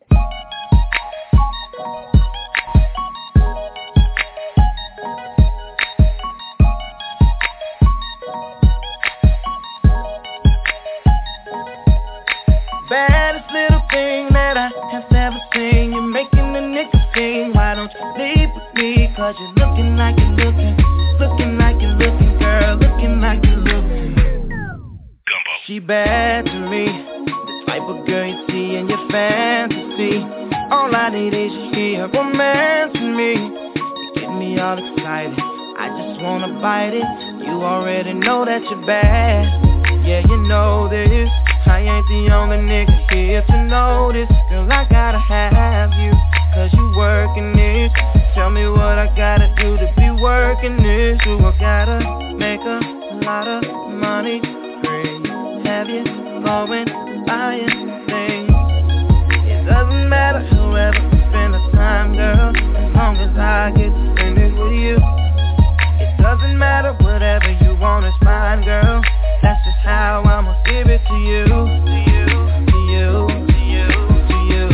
Baddest little thing that I have ever seen. You're making a nigga sing. Why don't you sleep with me? Cause you're looking like you're looking. Looking like you're looking, girl. Looking like you're looking. She bad to me. The type of girl you see in your fantasy. All I need is you here romancing me. You get me all excited. I just wanna bite it. You already know that you're bad. Yeah, you know this. I ain't the only nigga here to notice. Girl, I gotta have you, cause you working this. Tell me what I gotta do to be working this. Do I gotta make a lot of money? Free. Have you going, buying things? It doesn't matter whoever spend the time, girl, as long as I get to spend it with you. It doesn't matter whatever you want is fine, girl. That's just how I'ma give it to you. To you, to you, to you, to you,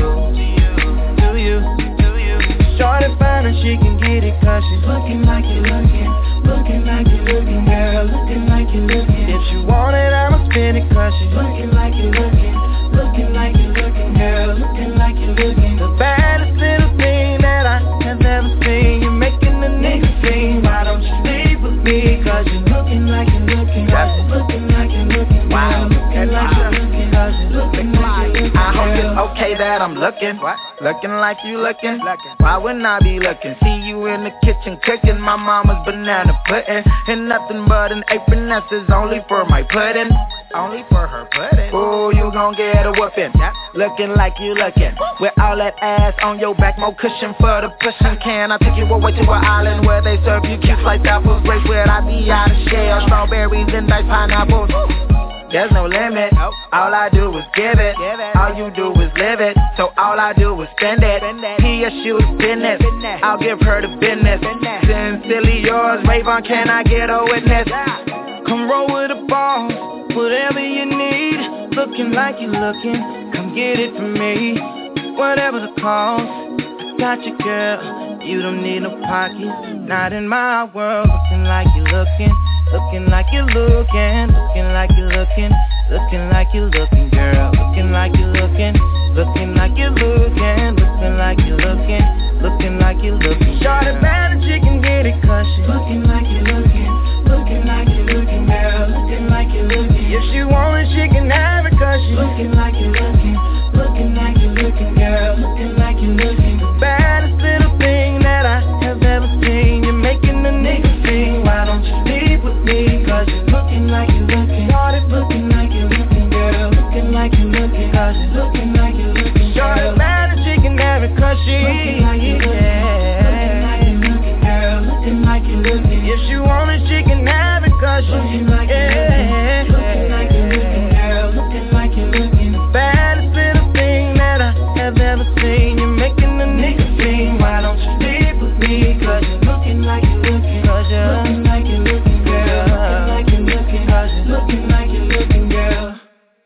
to you, to you. Shorty fine and she can get it 'cause she's looking like you're looking, looking like you're looking, girl, looking like you're looking. If you want it, I'ma spin it 'cause she's looking like you're looking, looking like you're looking, girl, looking like you're looking. The baddest little thing that I have ever seen. You're making the nigga sing. Why don't you sleep with me? 'Cause you're looking like you're looking, looking like you're looking. Wow, looking like you're looking, 'cause you're looking like you're looking. I hope it's okay that I'm looking, looking like you looking. Why wouldn't I be looking? See you in the kitchen cooking my mama's banana pudding, and nothing but an apron that's only for my pudding. Only for her pudding. Ooh, you gon' get a whooping. Looking like you looking, with all that ass on your back, more cushion for the pushing. Can I take you away to an island where they serve you cutes like apples, grapes without the outer shell, strawberries and diced pineapples? There's no limit. All I do is give it. All you do is live it. So all I do is spend it. PSU's business. I'll give her the business. Sincerely yours, Rayvon, can I get a witness? Come roll with the boss, whatever you need. Looking like you looking, come get it from me. Whatever the cost, I got you, girl. You don't need no pockets, not in my world. Looking like you looking, looking like you looking, looking like you looking, looking like you looking, girl. Looking like you looking, looking like you looking, looking like you looking, looking like you looking. Shorty bad and she can get it 'cause she looking like you looking, looking like you looking, girl. Looking like you looking. If she want it, she can have it 'cause she looking like you looking, looking like you looking, girl. Looking like you looking. The baddest little thing that I have ever seen. You're making the nigga sing. Why don't you sleep with me? 'Cause you're looking like you're looking. Shorty looking like you're looking, girl. Looking like you're looking. 'Cause you're looking like you're looking, girl. Shorty bad and she can have it 'cause she looking like you're looking. Looking like you're looking, girl. Looking like you're looking. If she want it, she can have it 'cause she looking like you're looking. Looking like you're looking, girl. Looking like you're looking. The baddest little thing that I have ever seen. You're making the nigga sing. Why don't you sleep with me? 'Cause you're looking like you're looking. 'Cause you're looking like you're looking, girl. Looking like you're looking. 'Cause you're looking like you're looking, girl.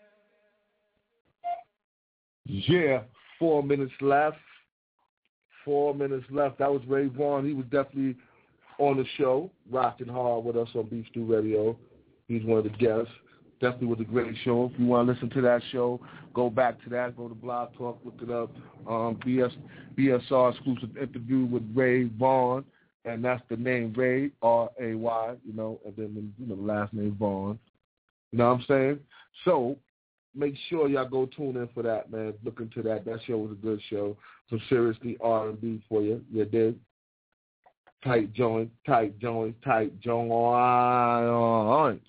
Yeah, 4 minutes left. 4 minutes left. That was Ray Vaughn. He was definitely on the show, rocking hard with us on Beef Stew Radio. He's one of the guests. Definitely was a great show. If you want to listen to that show, go back to that. Go to Blog Talk, look it up. BSR exclusive interview with Ray Vaughn, and that's the name Ray, R-A-Y, and then the last name Vaughn. You know what I'm saying? So make sure y'all go tune in for that, man. Look into that. That show was a good show. Some seriously R&B for you. You dig? Tight joints, tight joints, tight joints.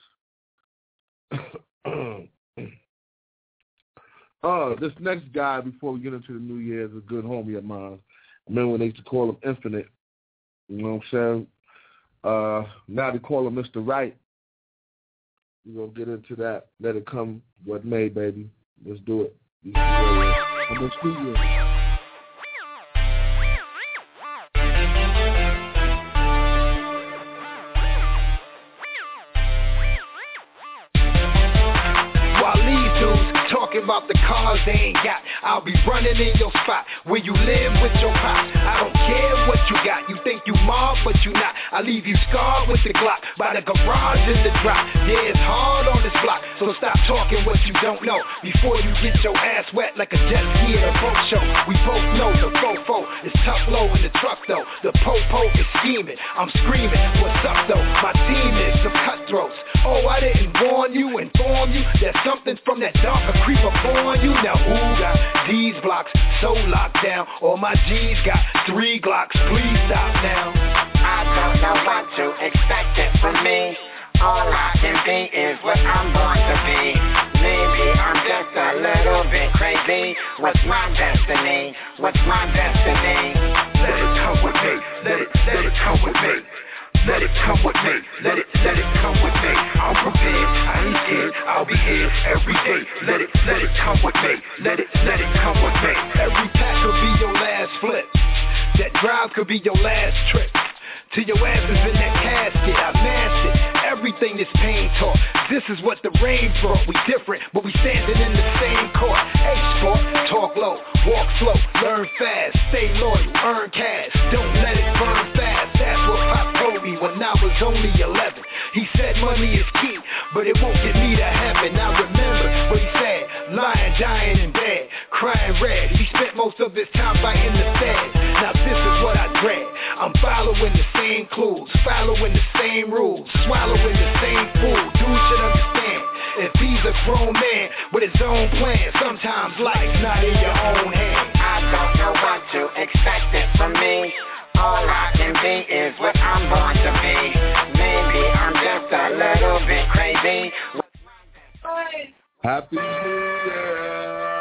This next guy, before we get into the new year, is a good homie of mine. I remember when they used to call him Infinite. You know what I'm saying? Now they call him Mr. Right. We're going to get into that. Let it come what may, baby. Let's do it. Let's do it. Talking about the cars they ain't got. I'll be running in your spot where you live with your pops. I don't care what you got. You think you mob, but you not. I leave you scarred with the Glock by the garage in the drop. Yeah, it's hard on this block, so stop talking what you don't know before you get your ass wet like a jet ski at a boat show. We both know the fofo is tough low in the truck though. The popo is scheming. I'm screaming, what's up though? My team is some cutthroats. Oh, I didn't warn you, inform you. There's something from that darker creep up on you. Now who got these blocks so locked down? All my G's got 3 Glocks. Please stop now. I don't know what to expect it from me. All I can be is what I'm born to be. Maybe I'm just a little bit crazy. What's my destiny? What's my destiny? Let it come with me. Let it come with me. Let it come with me. Let it come with me. I'm prepared. I ain't scared. I'll be here every day. Let it come with me. Let it come with me. Every pack could be your last flip. That drive could be your last trip. Till your ass is in that casket, I mastered everything this pain taught. This is what the rain brought. We different, but we standing in the same court. Hey, sport, talk low, walk slow, learn fast, stay loyal, earn cash. Don't let it burn fast. That's what Pop told me when I was only 11. He said money is key, but it won't get me to heaven. I remember what he said, lying, dying in bed, crying red. He spent most of his time fighting the feds. Now this is what I dread. I'm following the same clues, following the same rules, swallowing the same food. Dude should understand, if he's a grown man with his own plan, sometimes life's not in your own hands. I don't know what to expect it from me. All I can be is what I'm born to be. Maybe I'm just a little bit crazy. Happy New Year.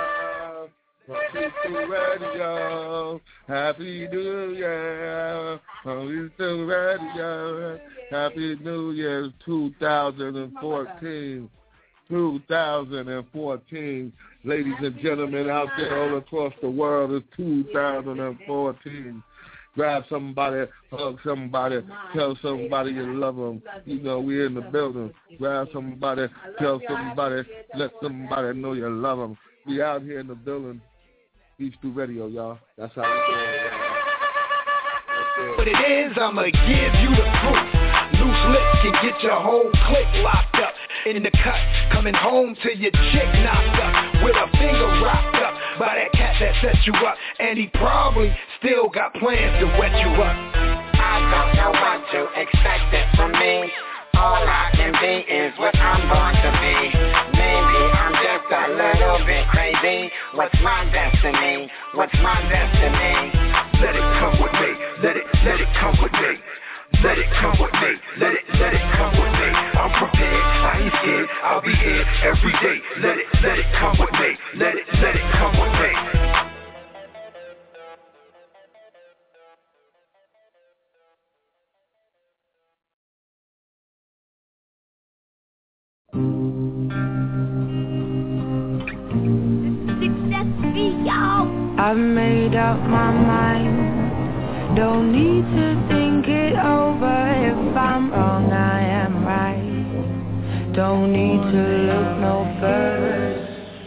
Radio. Happy New Year. Radio. Happy New Year 2014. 2014. Ladies and gentlemen out there all across the world, it's 2014. Grab somebody, hug somebody, tell somebody you love them. You know, we're in the building. Grab somebody, tell somebody, let somebody know you love them. We out here in the building. Beach Through Radio, y'all. That's how we do it. What it is, I'ma give you the proof. Loose lips can get your whole clique locked up. In the cut, coming home to your chick knocked up, with a finger rocked up by that cat that set you up. And he probably still got plans to wet you up. I don't know what to expect it from me. All I can be is what I'm born to be. Maybe I'm just a little bit crazy. What's my destiny? What's my destiny? Let it come with me. Let it come with me. Let it come with me. Let it come with me. I'm prepared. I ain't scared. I'll be here every day. Let it come with me. Let it come with me. I've made up my mind. Don't need to think it over. If I'm wrong, I am right. Don't need to look no further.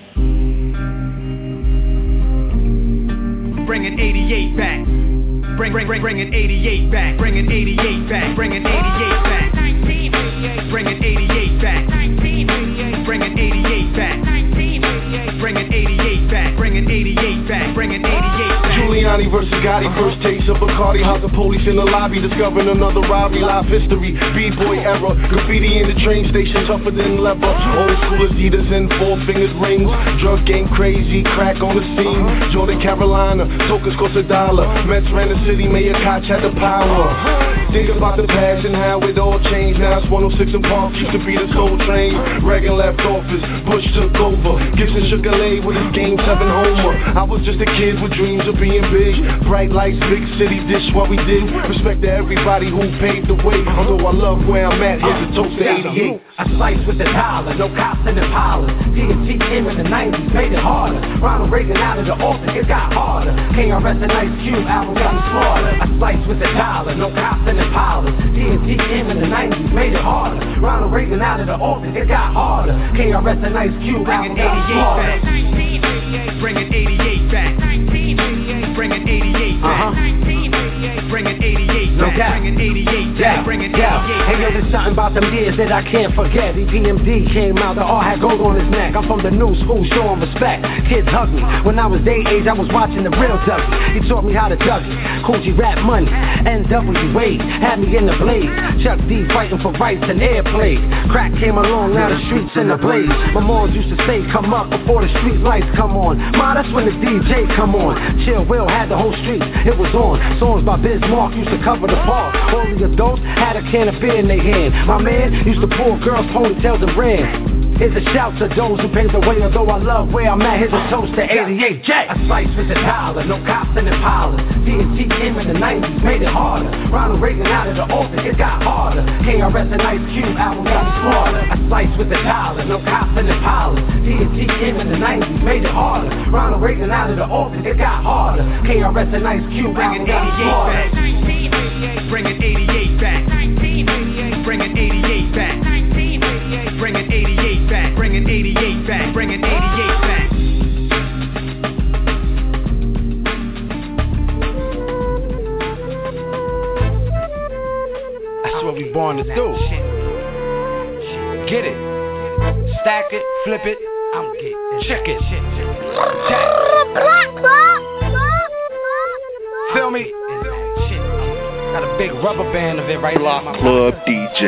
Bringing 88 back. Bringing 88 back. Bringing 88 back. Bringing 88 back. Bringing 88 back. Bringing 88 back. Bringing 88 back. Bringing 88 back. Bringing 88 back. Giuliani versus Gotti, first taste of Bacardi. How's the police in the lobby discovering another robbery? Live history, B-boy era, graffiti in the train station, tougher than leather. Old school Adidas and 4 fingers rings. Drug game crazy, crack on the scene. Jordan, Carolina, tokens cost $1. Mets ran the city, Mayor Koch had the power. Think about the past and how it all changed. Now it's 106 and Park, used to be the Soul Train. Reagan left office, Bush took over. Gibson shook a leg with his Game 7 homer. I was just a kid with dreams of being big. Bright lights, big city, this what we did. Respect to everybody who paved the way. Although I love where I'm at, here's a toast to 88. A slice with the dollar, no cops and Impalas. TNT came in the 90s, made it harder. Ronald Reagan out of the office, it got harder. KRS and Ice Cube album got me slaughtered. A slice with the dollar, no cops and Impalas. TNT came in the 90s, made it harder. Ronald Reagan out of the office, it got harder. KRS and Ice Cube album got me slaughtered. Bringing 88 back. Bringing 88 back. Bringing 88 back. Bringing 88 back. Bringing 88 back. Hey yo, there's something about them years that I can't forget. EPMD came out, the R had gold on his neck. I'm from the new school, showing respect. Kids hugged me. When I was their age, I was watching the real Dougie. He taught me how to Dougie. Coogee rap money. NWA had me in the blaze. Chuck D fighting for rights and airplay. Crack came along, now the streets in the blaze. My moms used to say, come up before the street lights come on. Ma, that's when the DJ come on. Chill Will had the whole street, it was on. Songs by Bismarck used to cover the park. All the adults had a can of beer in their hand. My man used to pull girls' ponytails and ran. Here's a shout to those who paved the way, although I love where I'm at. Here's a toast to 88 J. A slice with the dollar, no cops and Impalas. TNT came in the 90s, made it harder. Ronald Reagan out of the office, it got harder. KRS and Ice Cube album got me smarter. A slice with the dollar, no cops and Impalas. TNT came in the 90s, made it harder. Ronald Reagan out of the office, it got harder. KRS and Ice Cube album got me smarter. Bringing 88 back. Bringing 88 back. Bringing 88 back. Bringing 88 back. Bringing 88 back. That's what we born to do. Get it, stack it, flip it. I'm getting check it. Feel me? Got a big rubber band of it right now. Club DJ.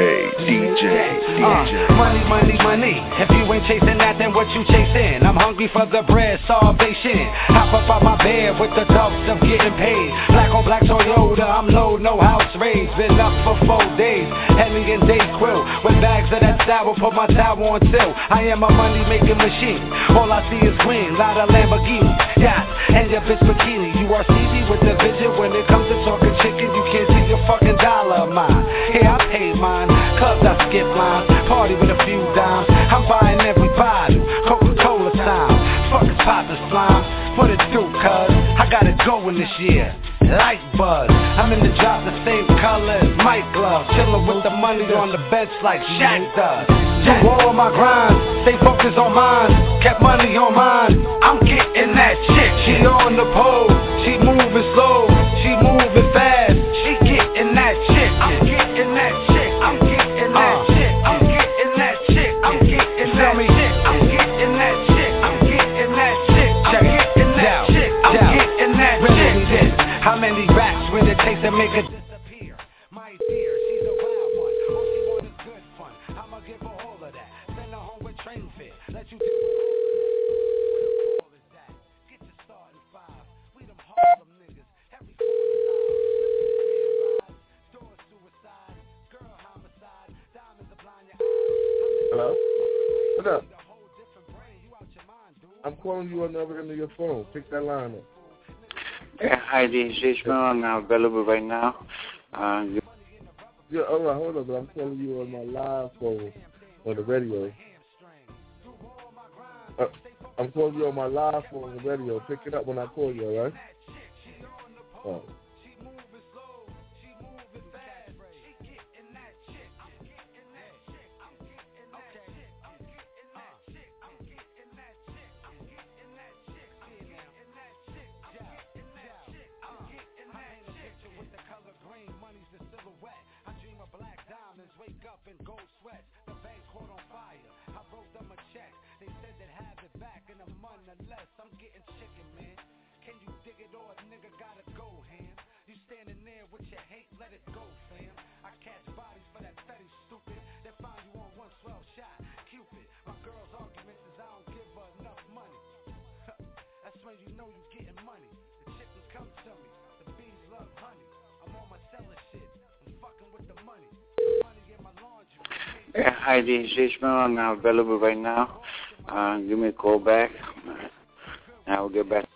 Money. If you ain't chasing that, then what you chasing? I'm hungry for the bread, starvation. Hop up out my bed with the thoughts of getting paid. Black on black Toyota, I'm low, no house raised. Been up for 4 days, Henry and Day Quill. With bags of that sour, put my towel on tilt. I am a money making machine. All I see is green, lot of Lamborghini, yachts, and your bitch bikini. You are sleepy with the vision when it comes to talking chicken. You can't see your fucking dollar of mine. Yeah, I paid mine, clubs I skip lines, party with a few dimes. I'm buying every bottle, Coca-Cola time. Fuck is poppin' slime, put it through cuz I got it going this year. Light buzz, I'm in the drop the same color as Mike Glove. Chillin' with the money on the bench like Shaq does. Do all my grind, stay focused on mine. Kept money on mine, I'm getting that shit. She on the pole, she moving slow, she moving fast. She getting that shit, I'm getting that shit, I'm getting that shit, I'm getting that shit, I'm getting that shit, I'm getting that shit, I'm getting that shit, I'm getting that shit, I'm getting that shit. How many raps will it take to make her disappear? My dear, she's a wild one. All she wants is good fun. I'ma give her all of that. Send her home with train fare. Let you do all of that. Get your start in 5. We them Harlem niggas. Every corner store suicide, girl homicide, diamonds are blind your eyes. Hello? What up? I'm calling you on the other end of your phone. Pick that line up. Hi, this is Ishmael. I'm available right now. Yeah, all right, hold on. But I'm calling you on my live phone on the radio. I'm calling you on my live phone on the radio. Pick it up when I call you, all right? Oh. Wake up in gold sweats, the bank caught on fire. I wrote them a check, they said they'd have it back in a month or less. I'm getting chicken, man. Can you dig it or a nigga gotta go, ham? You standing there with your hate, let it go, fam. I catch bodies for that fetish, stupid. They find you on one swell shot, Cupid. My girl's argument is I don't give her enough money. That's when you know you getting money. The chickens come to me, the bees love honey. I'm on my selling shit, I'm fucking with the money. Hi, this is Ishmael. I'm now available right now. Give me a call back. I will get back.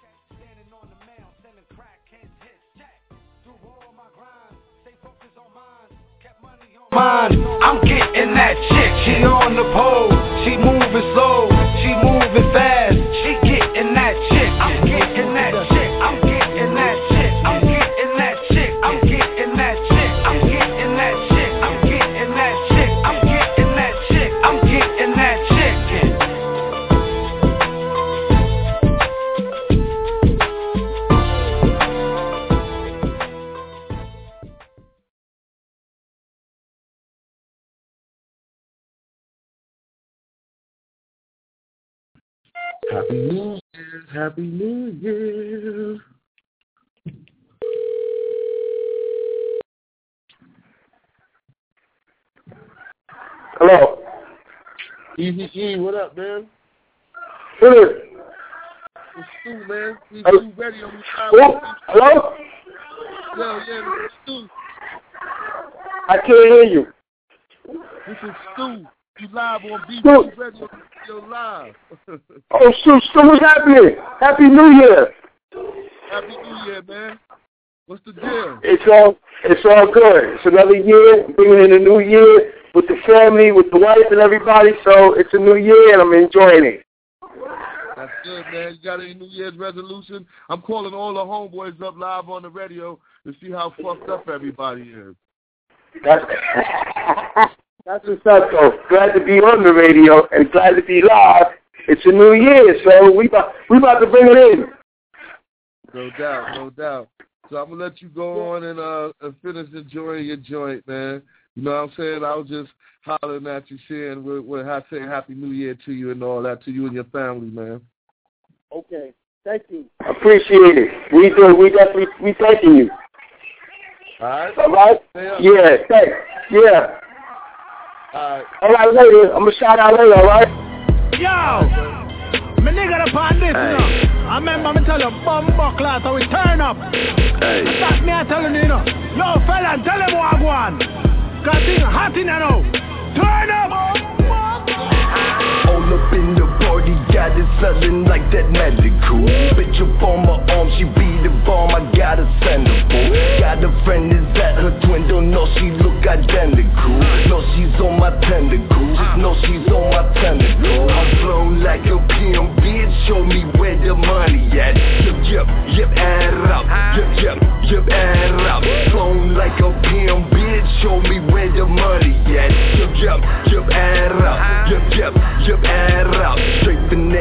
I'm getting that chick. She on the pole. She moving slow. She moving fast. She getting that chick. I'm getting that chick. I'm getting that chick. I'm getting that chick. I'm getting that chick. I'm getting that chick. I'm getting that chick. I'm getting that chick. I'm getting that chick. Happy New Year. Happy New Year. Hello. Easy E, what up, man? Who is it? It's Stu, man. Stu Radio. Hello? Yeah, this is Stu. I can't hear you. This is Stu. You live on BT Radio Live. Oh, shoot, so what's happening? Happy New Year. Happy New Year, man. What's the deal? It's all good. It's another year, bringing in a new year with the family, with the wife and everybody, so it's a new year and I'm enjoying it. That's good, man. You got any New Year's resolution? I'm calling all the homeboys up live on the radio to see how fucked up everybody is. That's what's up, though. Glad to be on the radio and glad to be live. It's a new year, so we about to bring it in. No doubt, no doubt. So I'm going to let you go on and finish enjoying your joint, man. You know what I'm saying? I was just hollering at you, saying Happy New Year to you and all that, to you and your family, man. Okay. Thank you. Appreciate it. We do. We thanking you. All right? All right? Yeah, thanks. Yeah. All right, later. I'm going to shout out later, all right? Yo! Me nigga upon this, you know. I remember me tell you, bumbo class, how we turn up. That's me, I telling you, you know. Yo, fella, tell him what I want. Cause it's hot in there now. Turn up! All up in the party, got it selling like that medical. Bitch up on my arm, she be the bomb, I gotta send her for. Got a friend, is that her twin? Don't know she look identical. No, she's on my tentacle. Just know she's on my tentacle. I'm flown like a PM, bitch. Show me where the money at. Yep, add it up. Yep, add it up. Flown like a PM, bitch. Show me where the money at. Yep, add it up. Yep, add it up. Straight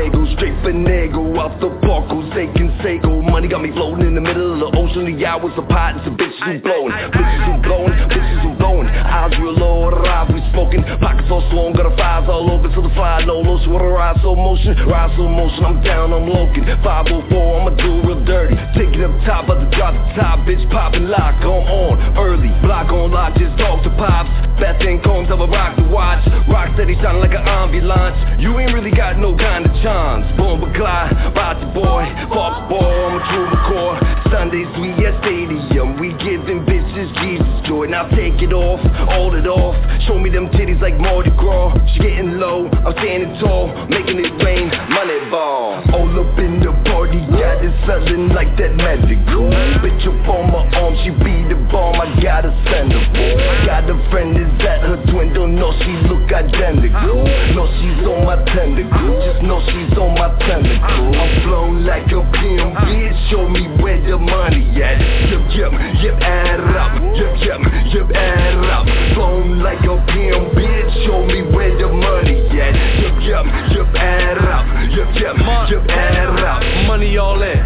finagle, off the parkles, taking Seiko. Money got me floating in the middle of the ocean. The hours of pot and some bitches who blowing. Bitches who blowing. Eyes real low, eyes we smoking. Pockets all swollen, got a fires all over to the fly. No lotion, with a ride slow motion. I'm down, I'm loking. 504, I'ma do real dirty. Take it up top, about to drop the top. Bitch popping lock, I'm on early. Block on lock, just talk to pops. Best thing comes of a rock to watch. Rock steady sounding like an ambulance. You ain't really got no kind of chance. Boom, but glide, ride the boy. Fox boy, I'm a true McCoy. Sundays we at stadium. We giving bitches Jesus joy. Now take it off, hold it off. Show me them titties like Mardi Gras. She getting low, I'm standing tall. Making it rain, money ball. All up in the party, got it selling like that medical. Bitch up on my arm, she be the bomb, I gotta send her for. Got a friend, is that her twin? Don't know she look identical. No, she's on my tentacle. Just know she's on my tentacle. I'm flown like a PM, bitch. Show me where the money at. Yep, add it up. Yep, add it up. Flown like a PM, bitch. Show me where the money at. Yep, add it up. Yep, add it up. Money all in.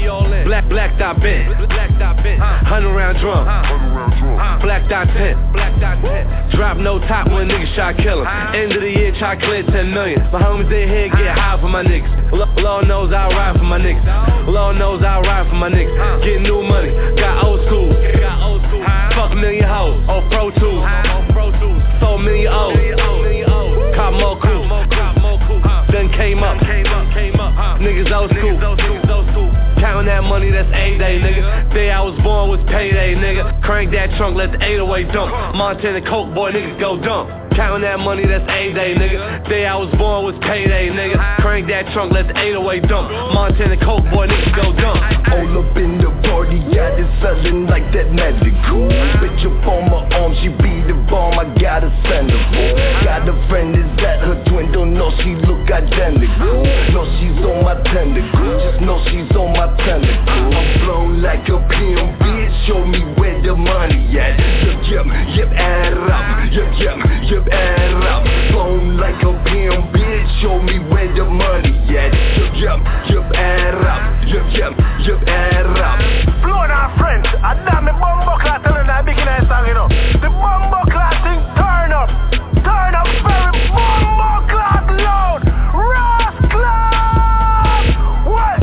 Black dot bent. 100 round drum. Black dot tent. Drop no top when niggas try kill him. End of the year, try clear 10 million. My homies in here get high for my niggas. Lord knows I'll ride for my niggas. Lord knows I'll ride for my niggas. Get new money, got old school. Fuck a million hoes, on Pro Tools. Sold million O's. Cop more cool. Then came up. Niggas old school. Counting that money, that's A-Day, nigga. Day I was born was payday, nigga. Crank that trunk, let the 808 dump. Montana Coke, boy, niggas go dump. Counting that money, that's A-Day, nigga. Day I was born was payday, nigga. Crank that trunk, let the 808 dump. Montana Coke, boy, niggas go dump. All up in the party, got it selling like that medical. Bitch up on my arm, she be the bomb, I gotta send her for. Got a friend, is that her twin? Don't know she look identical. No, she's on my tentacle. Just know she's on my tentacle. I'm blown like a PM, bitch. Show me where the money at. Yep, add it up. Yep, add it up. Blown like a PM, bitch. Show me where the money at. Yep, add it up. Yep, add it up. Blown our friends. I damn me bumbo class telling that big nice song, you know. The bumbo class thing, turn up very bumbo class loud. Ross class. What?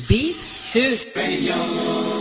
Beat Hit Radio.